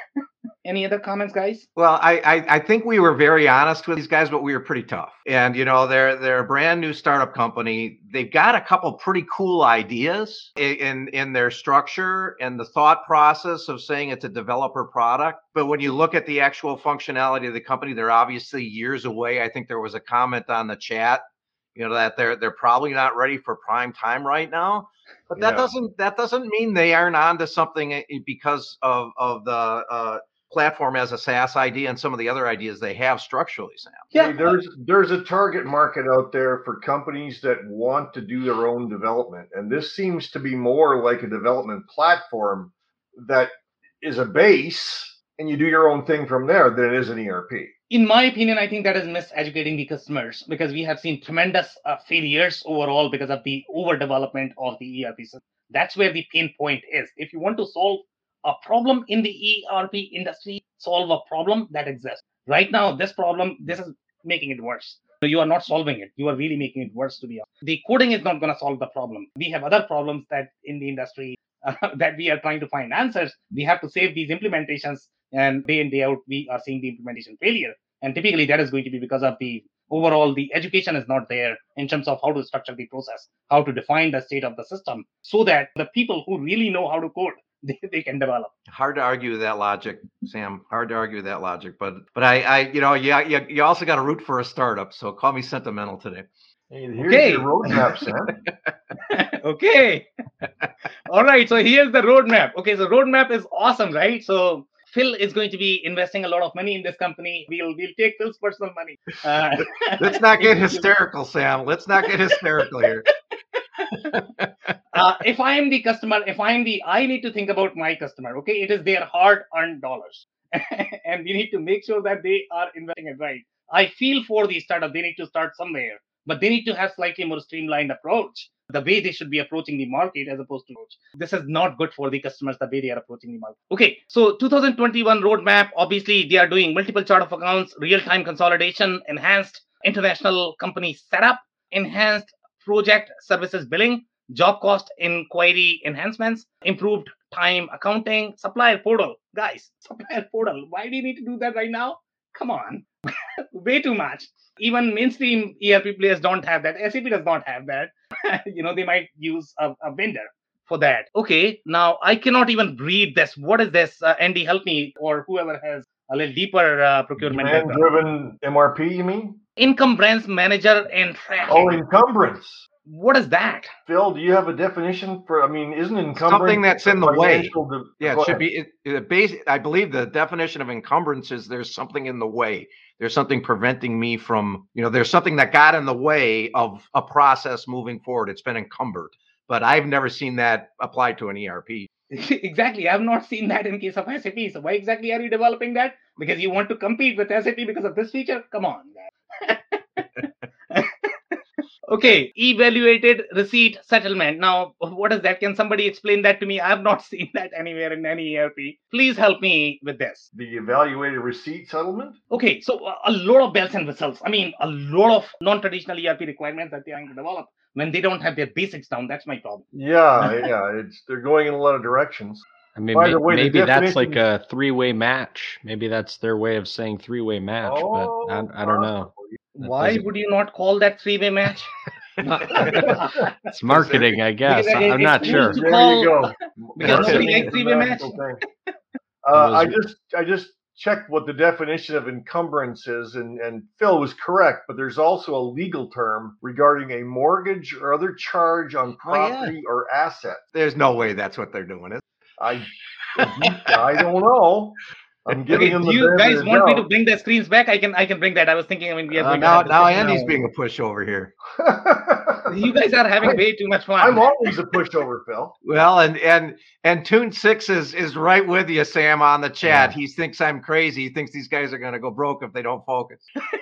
Any other comments, guys? Well, I, I I think we were very honest with these guys, but we were pretty tough. And you know, they're they're a brand new startup company. They've got a couple pretty cool ideas in in their structure and the thought process of saying it's a developer product. But when you look at the actual functionality of the company, they're obviously years away. I think there was a comment on the chat, you know, that they're they're probably not ready for prime time right now. But that Yeah. doesn't that doesn't mean they aren't onto something because of of the uh, platform as a SaaS idea and some of the other ideas they have structurally, Sam. Hey, there's there's a target market out there for companies that want to do their own development, and this seems to be more like a development platform that is a base, and you do your own thing from there than it is an E R P. In my opinion, I think that is miseducating the customers because we have seen tremendous uh, failures overall because of the overdevelopment of the E R P system. That's where the pain point is. If you want to solve a problem in the E R P industry, solve a problem that exists. Right now, this problem, this is making it worse. So you are not solving it. You are really making it worse, to be honest. The coding is not going to solve the problem. We have other problems that in the industry uh, that we are trying to find answers. We have to save these implementations, and day in, day out, we are seeing the implementation failure. And typically that is going to be because of the overall, the education is not there in terms of how to structure the process, how to define the state of the system so that the people who really know how to code, they, they can develop. Hard to argue with that logic, Sam. Hard to argue with that logic. But but I, I you know, you, you, you also got to root for a startup. So call me sentimental today. Hey, here's Okay. your roadmap, Sam. Okay. All right. So here's the roadmap. Okay. So roadmap is awesome, right? So Phil is going to be investing a lot of money in this company. We'll we'll take Phil's personal money. Uh, Let's not get hysterical, Sam. Let's not get hysterical here. uh, if I am the customer, if I am the, I need to think about my customer. Okay, it is their hard-earned dollars, and we need to make sure that they are investing it right. I feel for the startup; they need to start somewhere, but they need to have slightly more streamlined approach. The way they should be approaching the market as opposed to approach. This is not good for the customers, the way they are approaching the market. Okay, so two thousand twenty-one roadmap, obviously they are doing multiple chart of accounts, real-time consolidation, enhanced international company setup, enhanced project services billing, job cost inquiry enhancements, improved time accounting, supplier portal. Guys, supplier portal, why do you need to do that right now? Come on, way too much. Even mainstream E R P players don't have that. S A P does not have that. You know, they might use a, a vendor for that. Okay, now I cannot even read this. What is this? Uh, Andy, help me, or whoever has a little deeper uh, procurement. Demand-driven M R P, you mean? Encumbrance manager and tracking. Oh, encumbrance. What is that? Phil, do you have a definition for? I mean, isn't encumbrance Something that's in the way. financial de- Yeah, Go it should ahead. be. It, it base, I believe the definition of encumbrance is there's something in the way. There's something preventing me from, you know, there's something that got in the way of a process moving forward. It's been encumbered. But I've never seen that applied to an E R P. Exactly. I have not seen that in case of S A P. So why exactly are you developing that? Because you want to compete with S A P because of this feature? Come on. Okay, evaluated receipt settlement. Now, what is that? Can somebody explain that to me? I have not seen that anywhere in any E R P. Please help me with this. The evaluated receipt settlement? Okay, so uh, a lot of bells and whistles. I mean, a lot of non-traditional E R P requirements that they're trying to develop when they don't have their basics down. That's my problem. Yeah, yeah. It's they're going in a lot of directions. I mean, By may- the way, the maybe that's definition- like a three-way match. Maybe that's their way of saying three-way match, Oh, but I, I don't know. That Why doesn't- would you not call that three-way match? It's marketing, I guess. Because I- I'm it- not it's sure. used to There call- you go. Because nobody Marketing likes is a three-way magical match. thing. Uh, I was- just I just checked what the definition of encumbrance is, and, and Phil was correct, but there's also a legal term regarding a mortgage or other charge on Oh, yeah. property or asset. There's no way that's what they're doing. Is it? I I don't know. I'm giving Okay, him do the you benefit guys of the want me to doubt. bring the screens back? I can I can bring that. I was thinking, I mean, we are Uh, going to now, have now discussion Andy's now. being a pushover here. You guys are having way too much fun. I'm always a pushover, Phil. Well, and and and Tune Six is is right with you, Sam, on the chat. He thinks I'm crazy. He thinks these guys are going to go broke if they don't focus.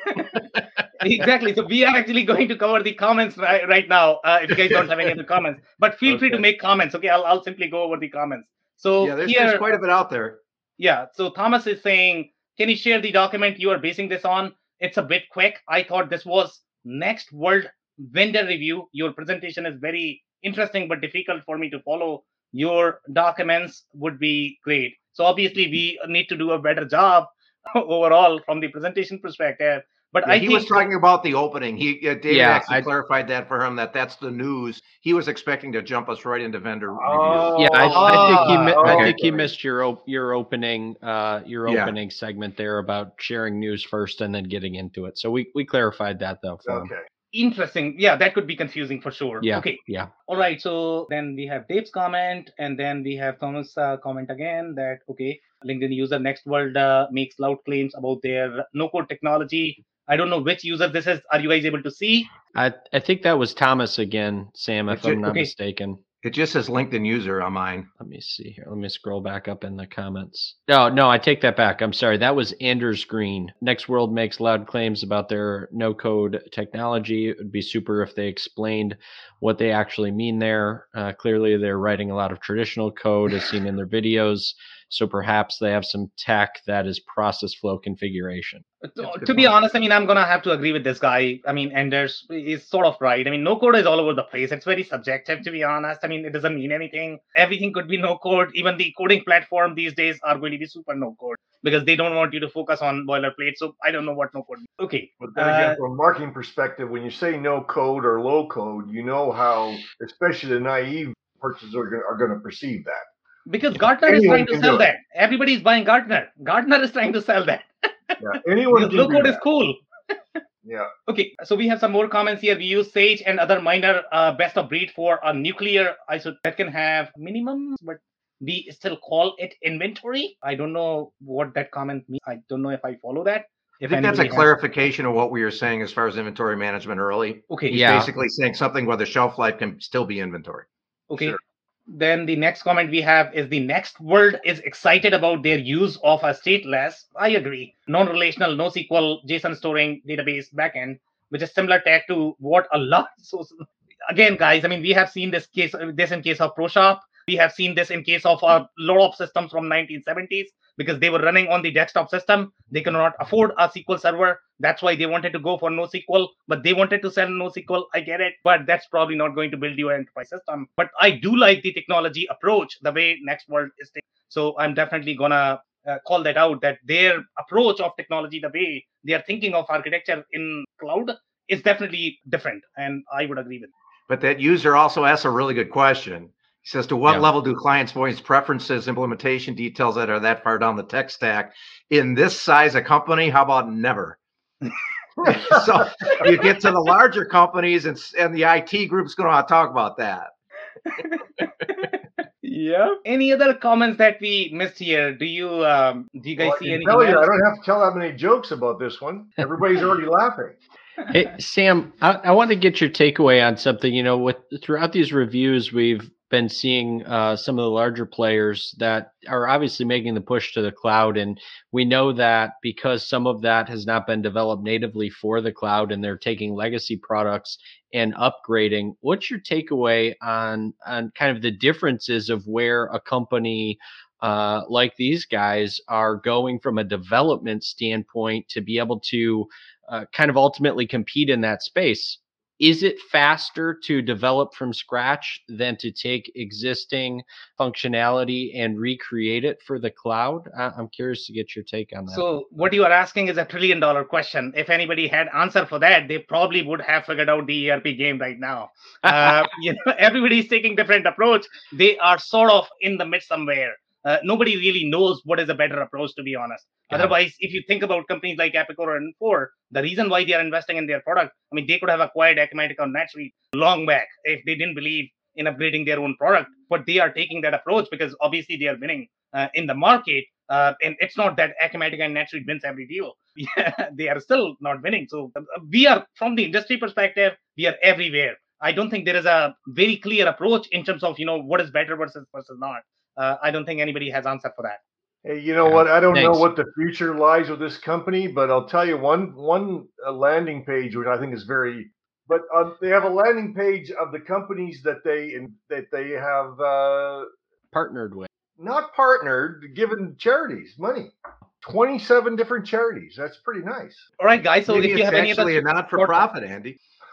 Exactly. So we are actually going to cover the comments right, right now. Uh, if you guys don't have any other comments, but feel free to Okay. make comments. Okay, I'll I'll simply go over the comments. So Yeah, there's, here, there's quite a bit out there. yeah. So Thomas is saying, can you share the document you are basing this on? It's a bit quick. I thought this was Next World vendor review. Your presentation is very interesting, but difficult for me to follow. Your documents would be great. So obviously we need to do a better job overall from the presentation perspective. But Yeah, I he think was talking about the opening. He uh, David Yeah, actually I- clarified that for him, that that's the news. He was expecting to jump us right into vendor Oh, reviews. Yeah, I, I think he mi- I okay. think he missed your op- your opening uh your Yeah. opening segment there about sharing news first and then getting into it. So we we clarified that though for him. Okay. interesting. Yeah, that could be confusing for sure. Yeah. Okay. Yeah. All right. So then we have Dave's comment, and then we have Thomas' uh, comment again that, okay, LinkedIn user Next World uh, makes loud claims about their no-code technology. I don't know which user this is. Are you guys able to see? I I think that was Thomas again, Sam, if It's- I'm not okay. mistaken. It just says LinkedIn user on mine. Let me see here. Let me scroll back up in the comments. No, no, I take that back. I'm sorry. That was Anders Green. Next World makes loud claims about their no code technology. It would be super if they explained what they actually mean there. Uh, clearly, they're writing a lot of traditional code as seen in their videos. So perhaps they have some tech that is process flow configuration. That's To, a good to be point. honest, I mean, I'm gonna have to agree with this guy. I mean, Anders is sort of right. I mean, no code is all over the place. It's very subjective, to be honest. I mean, it doesn't mean anything. Everything could be no code. Even the coding platform these days are going to be super no code because they don't want you to focus on boilerplate. So I don't know what no code means. Okay. But then again, Uh, from a marketing perspective, when you say no code or low code, you know how, especially the naive purchasers are going, are going to perceive that. Because Gartner is Anyone trying to can sell do it. that. Everybody's buying Gartner. Gartner is trying to sell that. Yeah, anyone Because can low do code that. is cool. Yeah. Okay, so we have some more comments here. We use Sage and other minor uh, best of breed for a nuclear I S O that can have minimum, but we still call it inventory. I don't know what that comment means. I don't know if I follow that. I If think that's a anybody has- clarification of what we were saying as far as inventory management early. Okay, He's Yeah. basically saying something where the shelf life can still be inventory. okay. Sure. Then the next comment we have is the Next World is excited about their use of a stateless. I agree. Non-relational, NoSQL, JSON storing database backend, which is similar tech to what a lot. So again, guys, I mean, we have seen this case, this in case of ProShop. We have seen this in case of a lot of systems from nineteen seventies because they were running on the desktop system. They cannot afford a S Q L server. That's why they wanted to go for NoSQL, but they wanted to sell NoSQL. I get it, but that's probably not going to build your enterprise system. But I do like the technology approach, the way Next World is taking. So I'm definitely gonna uh, call that out, that their approach of technology, the way they are thinking of architecture in cloud is definitely different. And I would agree with it. But that user also asks a really good question. He says, to what Yeah. level do clients voice preferences, implementation details that are that far down the tech stack? In this size of company, how about never? So you get to the larger companies, and, and the I T group's going to talk about that. Yeah. Any other comments that we missed here? Do you um, do you guys Well, I see can anything tell you, I else? don't have to tell that many jokes about this one. Everybody's already laughing. Hey, Sam, I, I want to get your takeaway on something. You know, with throughout these reviews, we've been seeing uh, some of the larger players that are obviously making the push to the cloud. And we know that because some of that has not been developed natively for the cloud and they're taking legacy products and upgrading. What's your takeaway on, on kind of the differences of where a company uh, like these guys are going from a development standpoint to be able to uh, kind of ultimately compete in that space? Is it faster to develop from scratch than to take existing functionality and recreate it for the cloud? I- I'm curious to get your take on that. So what you are asking is a trillion dollar question. If anybody had answer for that, they probably would have figured out the E R P game right now. Uh, you know, everybody's taking different approach. They are sort of in the mid somewhere. Uh, nobody really knows what is a better approach, to be honest. Yeah. Otherwise, if you think about companies like Epicor and Infor, the reason why they are investing in their product, I mean, they could have acquired Acumatica or NetSuite long back if they didn't believe in upgrading their own product. But they are taking that approach because obviously they are winning uh, in the market. Uh, and it's not that Acumatica and NetSuite wins every deal. Yeah, they are still not winning. So uh, we are, from the industry perspective, we are everywhere. I don't think there is a very clear approach in terms of, you know, what is better versus versus not. Uh, I don't think anybody has answer for that. Hey, you know Yeah, what? I don't thanks. know what the future lies with this company, but I'll tell you one one uh, landing page which I think is very. But um, they have a landing page of the companies that they in, that they have uh, Partnered with. not partnered, given charities money. twenty-seven different charities. That's pretty nice. All right, guys. So Maybe if you it's have any actually other a not-for-profit, Andy.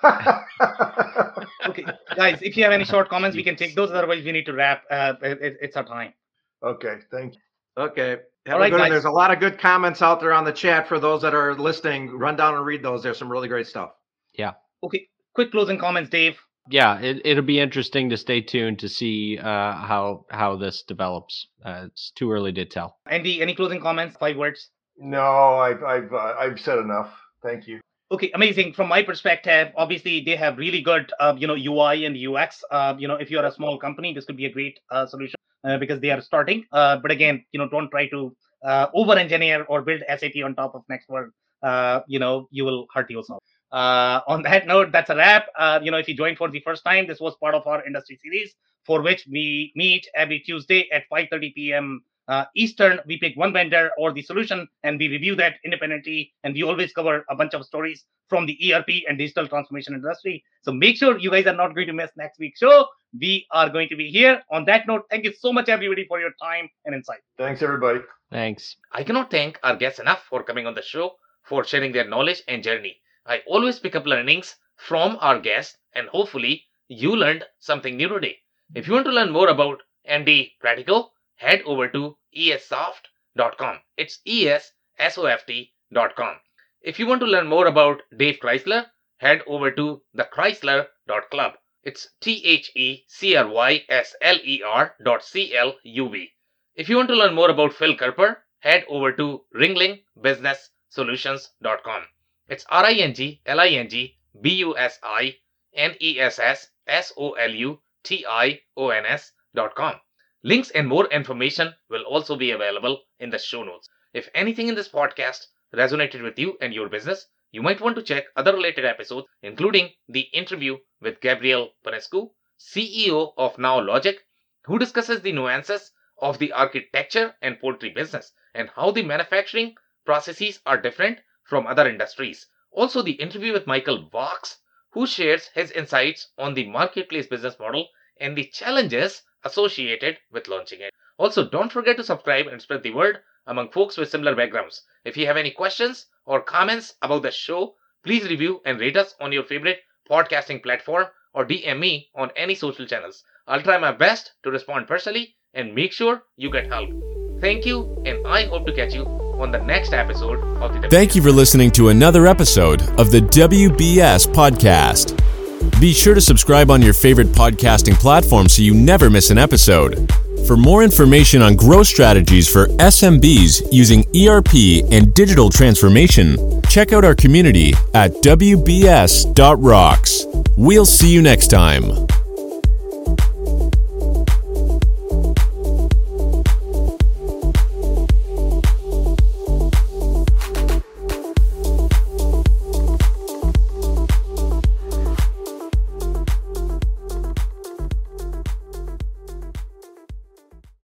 okay, guys, if you have any short comments, we can take those. Otherwise, we need to wrap. Uh, it, it's our time. Okay, thank you. Okay. Have All a right, good one. guys. There's a lot of good comments out there on the chat for those that are listening. Run down and read those. There's some really great stuff. Okay, quick closing comments, Dave. Yeah, it, it'll be interesting to stay tuned to see uh, how how this develops. Uh, it's too early to tell. Andy, any closing comments? Five words. No, I've I've uh, I've said enough. Thank you. Okay, amazing. From my perspective, obviously they have really good, uh, you know, U I and U X. Uh, you know, if you're a small company, this could be a great uh, solution uh, because they are starting. Uh, but again, you know, don't try to uh, over-engineer or build S A P on top of Nextworld. Uh, you know, you will hurt yourself. Uh, on that note, that's a wrap. Uh, you know, if you joined for the first time, this was part of our industry series for which we meet every Tuesday at five thirty p.m. Uh, Eastern. We pick one vendor or the solution and we review that independently. And we always cover a bunch of stories from the E R P and digital transformation industry. So make sure you guys are not going to miss next week's show. We are going to be here. On that note, thank you so much, everybody, for your time and insight. Thanks, everybody. Thanks. I cannot thank our guests enough for coming on the show, for sharing their knowledge and journey. I always pick up learnings from our guests, and hopefully you learned something new today. If you want to learn more about Andy Pratico, head over to e s soft dot com. It's E S S O F T dot com. If you want to learn more about Dave Chrysler, head over to the chrysler dot club. It's T H E C R Y S L E R dot C L U B. If you want to learn more about Phil Kerper, head over to ringling business solutions dot com. It's R I N G L I N G B U S I N E S S S O L U T I O N S dot com. Links and more information will also be available in the show notes. If anything in this podcast resonated with you and your business, you might want to check other related episodes, including the interview with Gabriel Panescu, C E O of NowLogic, who discusses the nuances of the architecture and poultry business and how the manufacturing processes are different from other industries. Also, the interview with Michael Vox, who shares his insights on the marketplace business model and the challenges associated with launching it. Also, don't forget to subscribe and spread the word among folks with similar backgrounds. If you have any questions or comments about the show, please review and rate us on your favorite podcasting platform or D M me on any social channels. I'll try my best to respond personally and make sure you get help. Thank you, and I hope to catch you on the next episode of the W B S. Thank you for listening to another episode of the W B S Podcast. Be sure to subscribe on your favorite podcasting platform so you never miss an episode. For more information on growth strategies for S M Bs using E R P and digital transformation, check out our community at W B S dot rocks. We'll see you next time.